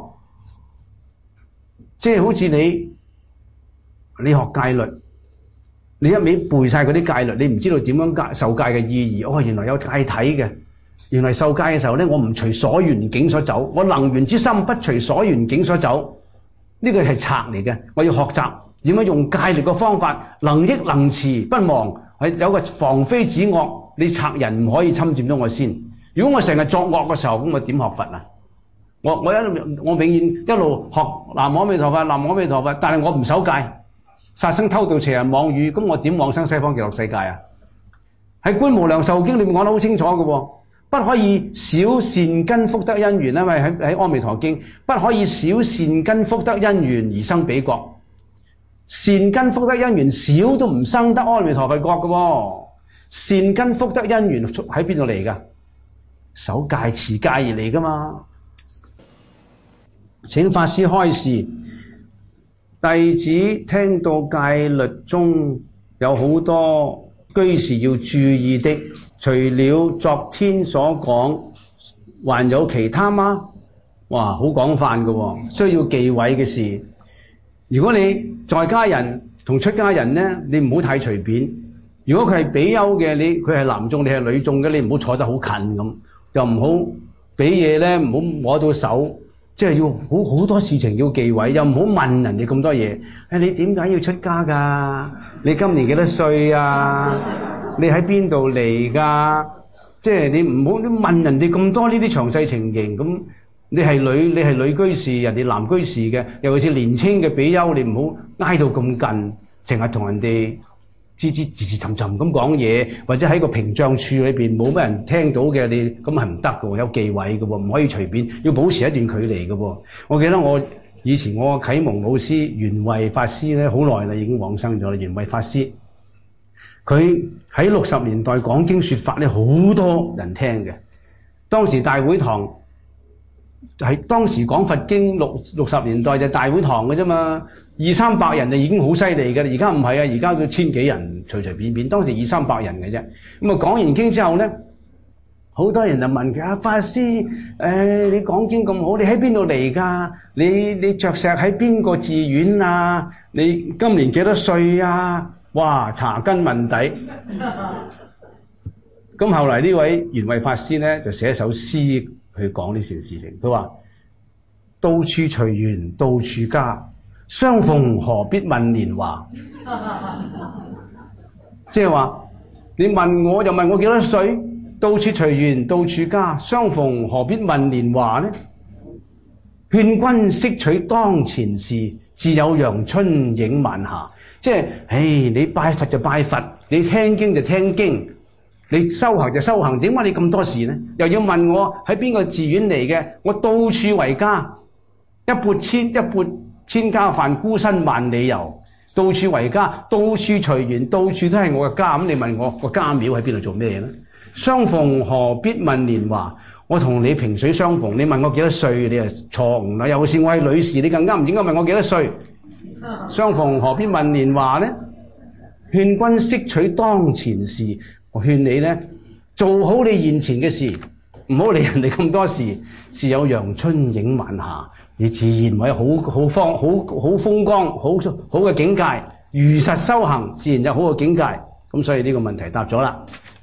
即係好似你你學戒律，你一味背晒嗰啲戒律，你唔知道點樣戒受戒嘅意義。哦，原來有戒體嘅，原來受戒嘅時候咧，我唔隨所緣境所走，我能緣之心不隨所緣境所走，呢個係策嚟嘅。我要學習點樣用戒律嘅方法，能益能持不忘，係有個防非止惡。你賊人唔可以侵佔到我先。如果我成日作惡嘅時候，咁我點學佛啊？我我一我永遠一路學南無阿彌陀佛，南無阿彌陀佛，但係我唔守戒，殺生偷盜邪人妄語，咁我點往生西方極樂世界啊？喺觀無量壽經裏面講得好清楚嘅喎，不可以少善根福德因緣，因為喺喺阿彌陀經，不可以少善根福德因緣而生彼國。善根福德因緣少都唔生得阿彌陀佛國嘅喎。善根福德因緣喺邊度嚟㗎？守戒持戒而嚟㗎嘛。請法師開示，弟子聽到戒律中有好多居士要注意的，除了昨天所講，還有其他嗎？哇，好廣泛㗎喎，需要忌諱嘅事。 如果你在家人同出家人咧，你唔好太隨便。如果佢係比丘嘅，你佢係男眾，你係女眾嘅，你唔好坐得好近咁，又唔好俾嘢咧，唔好摸到手，即係要好好多事情要忌諱，又唔好問人哋咁多嘢。誒，你點解要出家㗎？你今年幾多歲啊？你喺邊度嚟㗎？即係你唔好問人哋咁多呢啲詳細情形。咁你係女，你係女居士，人哋男居士嘅，尤其是年青嘅比丘，你唔好挨到咁近，成日同人哋吱吱吱吱沉沉咁講嘢，或者喺個屏障處裏邊冇乜人聽到嘅，你咁係唔得嘅喎，有忌諱嘅喎，唔可以隨便，要保持一段距離嘅喎。我記得我以前我啟蒙老師圓慧法師咧，好耐啦，已經往生咗啦。圓慧法師佢喺六十年代講經說法咧，好多人聽嘅。當時大會堂係當時講佛經六六十年代就大會堂嘅啫嘛，二三百人就已經好犀利嘅。而家唔係啊，而家都千幾人隨隨便便。當時二三百人嘅啫。咁啊講完經之後咧，好多人就問佢啊，法師，誒、呃、你講經咁好，你喺邊度嚟㗎？你你着石喺邊個寺院啊？你今年幾多歲啊？哇！查根問底。咁後來呢位圓慧法師咧就寫一首詩去講呢件事情。佢話：到處隨緣到處加，相逢何必問年華。即係話你問我又問我幾多歲？到處隨緣到處加，相逢何必問年華呢？勸君惜取當前事，自有陽春影晚霞。即係，唉，你拜佛就拜佛，你聽經就聽經，你修行就修行，點解你咁多事呢？又要問我喺邊個寺院嚟嘅？我到處為家，一缽千一缽千家飯，孤身萬里遊。到處為家，到處隨緣，到處都係我嘅家。咁你問我個家廟喺邊度做咩呢？相逢何必問年華，我同你萍水相逢，你問我幾多歲，你係錯誤啦。尤其是我係女士，你更加唔應該問我幾多歲。相逢何必問年華呢？勸君惜取當前事，我勸你呢，做好你現前嘅事，唔好理人哋咁多事。是有陽春影晚霞，你自然會好好方好好風光，好好嘅境界。如實修行，自然有好嘅境界。咁所以呢個問題答咗啦。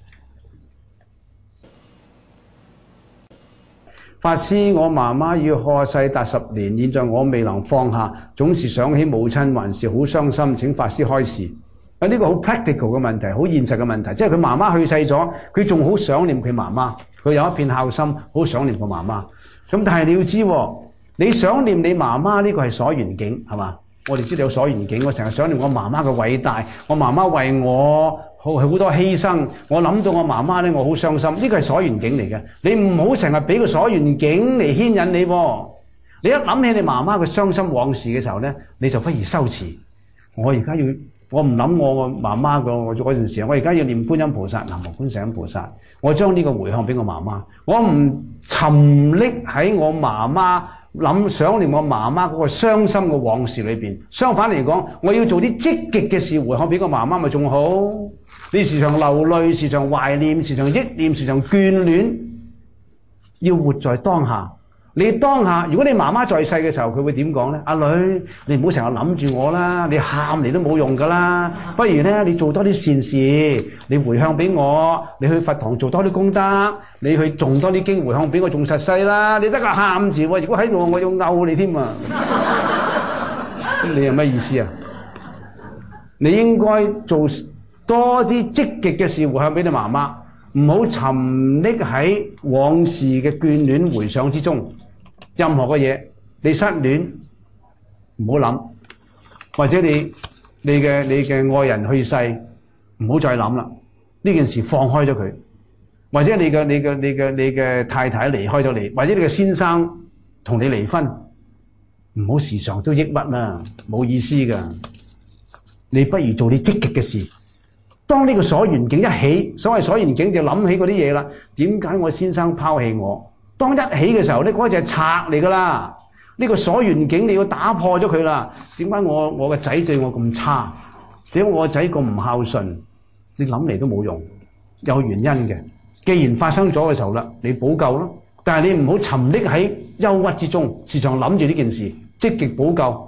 法師，我媽媽要過世達十年，現在我未能放下，總是想起母親，還是好傷心。請法師開示。啊，呢個好 practical 嘅問題，好現實嘅問題，即係佢媽媽去世咗，佢仲好想念佢媽媽，佢有一片孝心，好想念個媽媽。咁但係你要知喎，你想念你媽媽呢個係所緣境，係嘛？我哋知道有所緣境，我成日想念我媽媽嘅偉大，我媽媽為我好好多犧牲，我諗到我媽媽咧，我好傷心。呢個係所緣境嚟嘅，你唔好成日俾個所緣境嚟牽引你喎。你一諗起你媽媽嘅傷心往事嘅時候咧，你就不如修持。我而家要，我唔諗我個媽媽個我嗰陣時，我而家要念觀音菩薩、南無觀世音菩薩，我將呢個回向俾我媽媽，我唔沉溺喺我媽媽諗想念我媽媽嗰個傷心嘅往事裏邊。相反嚟講，我要做啲積極嘅事回向俾個媽媽，咪仲好。你時常流淚，時常懷念，時常憶念，時常眷戀，要活在當下。你當下，如果你媽媽在世嘅時候，佢會點講呢？阿女，你唔好成日諗住我啦，你喊嚟都冇用噶啦。不如呢，你做多啲善事，你回向俾我，你去佛堂做多啲功德，你去誦多啲經回向俾我，仲實際啦。你得個喊字喎，如果喺度我要毆你添啊！你有咩意思啊？你應該做多啲積極嘅事回向俾你媽媽，唔好沉溺喺往事嘅眷戀回想之中。任何嘅嘢，你失戀唔好諗，或者你你嘅你嘅愛人去世，唔好再諗啦。呢件事放開咗佢，或者你嘅你嘅你嘅你嘅太太離開咗你，或者你嘅先生同你離婚，唔好時常都抑鬱啦，冇意思噶。你不如做啲積極嘅事。當呢個所緣境一起，所謂所緣境就諗起嗰啲嘢啦。點解我先生拋棄我？當一起嘅時候咧，嗰、那個、就係賊嚟噶啦。呢、這個所緣境你要打破咗佢啦。點解我我個仔對我咁差？點解我個仔咁唔孝順？你諗嚟都冇用，有原因嘅。既然發生咗嘅時候啦，你補救咯。但係你唔好沉溺喺憂鬱之中，時常諗住呢件事，積極補救，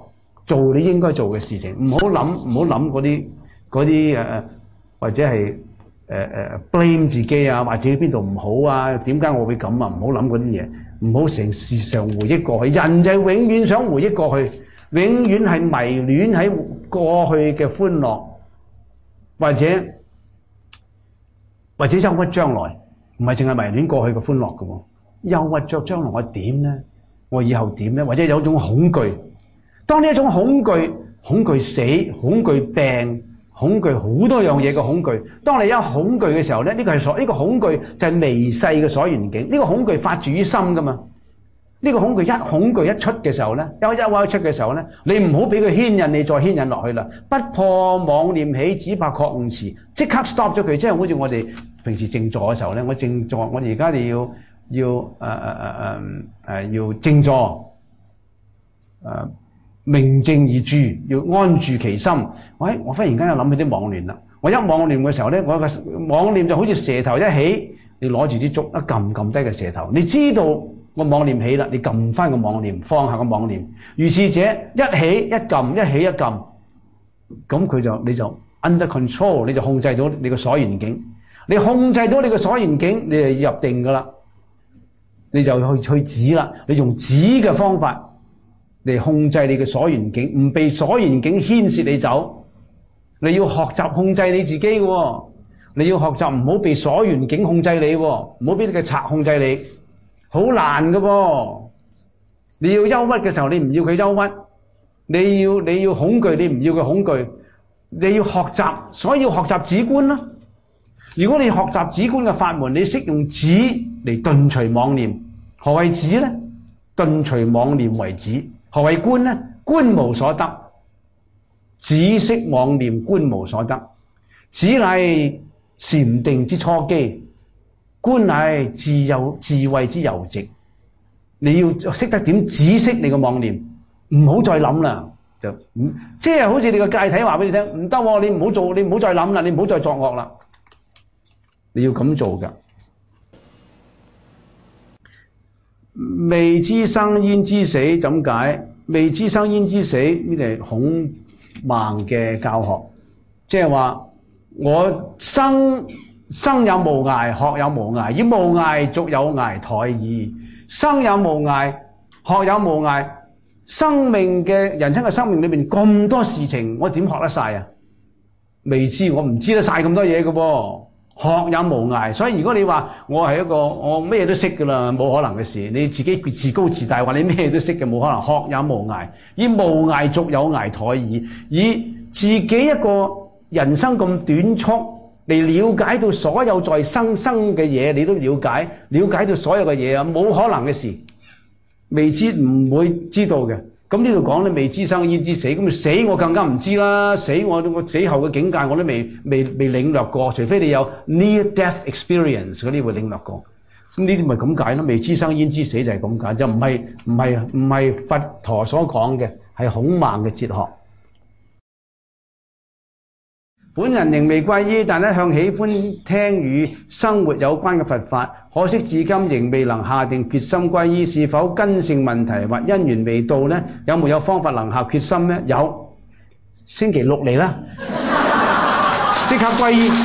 做你應該做嘅事情，唔好諗唔好諗嗰啲嗰啲誒或者係誒誒 blame 自己啊，或者邊度唔好啊？點解我會咁啊？唔好諗嗰啲嘢，唔好成時常回憶過去。人就係永遠想回憶過去，永遠係迷戀喺過去嘅歡樂，或者或者憂鬱將來，唔係淨係迷戀過去嘅歡樂嘅喎。憂鬱着將來我點咧？我以後點咧？或者有種恐懼。當呢一種恐懼、恐懼死、恐懼病、恐懼好多樣嘢嘅恐懼，當你一恐懼嘅時候咧，呢個係所呢個恐懼就係微細嘅所緣境。呢個恐懼發自於心噶嘛。呢個恐懼一恐懼一出嘅時候咧，一一挖出嘅時候咧，你唔好俾佢牽引你，再牽引落去啦。不破妄念起，只怕覺悟遲。即刻 stop 咗佢，即係好似我哋平時靜坐嘅時候咧，我靜坐，我哋而家你要要誒誒誒誒誒要靜坐誒。呃明靜而住，要安住其心。喂，我忽然間又諗起啲妄念啦。我一妄念嘅時候咧，我個妄念就好似蛇頭一起，你攞住啲竹一撳撳低個蛇頭。你知道個妄念起啦，你撳翻個妄念，放下個妄念。如是者一起一撳，一起一撳，咁佢就你就 under control，你就控制到你個所緣境。你控制到你個所緣境，你就入定噶啦，你就去去止啦。你用止嘅方法嚟控制你嘅所緣境，唔被所緣境牽涉你走。你要學習控制你自己嘅，你要學習唔好被所緣境控制你，唔好俾你嘅賊控制你，好難嘅。你要憂鬱嘅時候，你唔要佢憂鬱；你要你要恐懼，你唔要佢恐懼。你要學習，所以要學習止觀啦。如果你學習止觀嘅法門，你識用止嚟頓除妄念。何謂止呢？頓除妄念為止。何謂觀呢？觀無所得，止息妄念，觀無所得。止乃禪定之初基，觀乃自有智慧之由藉。你要識得點止息你個妄念，唔好再諗啦。就即係好似你個戒體話俾你聽，唔得，你唔好做，你唔好再諗啦，你唔好再作惡啦。你要咁做㗎。未知生焉知死？怎解？未知生焉知死？呢啲係孔孟嘅教學，即係話我生生有無涯，學有無涯，以無涯續有涯殆矣。生有無涯，學有無涯，生命嘅人生嘅生命裏面咁多事情，我點學得晒啊？未知，我唔知得晒咁多嘢嘅噃。學有無涯，所以如果你話我係一個我咩都識噶啦，冇可能嘅事。你自己自高自大，話你咩都識嘅，冇可能。學有無涯，以無涯續有涯殆矣。以自己一個人生咁短促嚟了解到所有在生生嘅嘢，你都了解，了解到所有嘅嘢啊，冇可能嘅事，未知唔會知道嘅。咁呢度講咧，未知生焉知死？咁死我更加唔知啦。死我我死後嘅境界我都未未未領略過，除非你有 near death experience 嗰啲會領略過。咁呢啲咪咁解咯？未知生焉知死就係咁解，就唔係唔係唔係佛陀所講嘅，係孔孟嘅哲學。本人仍未皈依，但一向喜歡聽與生活有關嘅佛法，可惜至今仍未能下定決心皈依。是否根性問題或因緣未到呢？有冇有方法能下決心呢？有，星期六嚟啦，即刻皈依。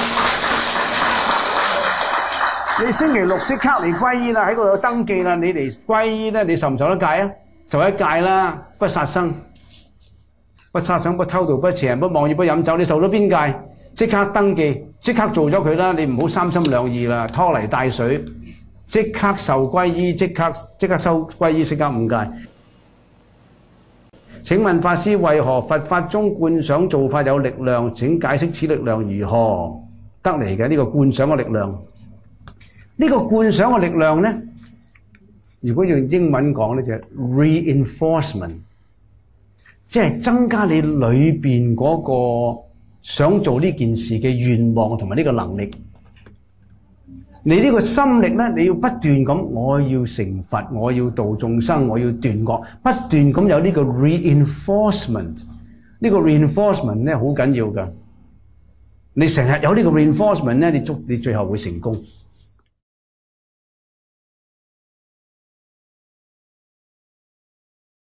你星期六即刻嚟皈依啦，喺嗰度登記啦，你嚟皈依咧，你受唔受得戒啊？受一戒啦，不殺生。不殺生、不偷盜、不邪淫、不妄語、不飲酒，你受到邊戒？即刻登記，即刻做咗佢啦！你唔好三心兩意啦，拖泥帶水，即刻受皈依，即刻即刻收皈依，即刻五戒。請問法師，為何佛法中觀想做法有力量？請解釋此力量如何得嚟嘅？呢個觀想嘅力量，呢個觀想嘅力量呢？如果用英文講呢，就係 reinforcement。即係增加你裏邊嗰個想做呢件事嘅願望同埋呢個能力。你呢個心力咧，你要不斷咁，我要成佛，我要度眾生，我要斷惡，不斷咁有呢個 reinforcement。呢個 reinforcement 咧好緊要噶。你成日有呢個 reinforcement 咧，你足你最後會成功。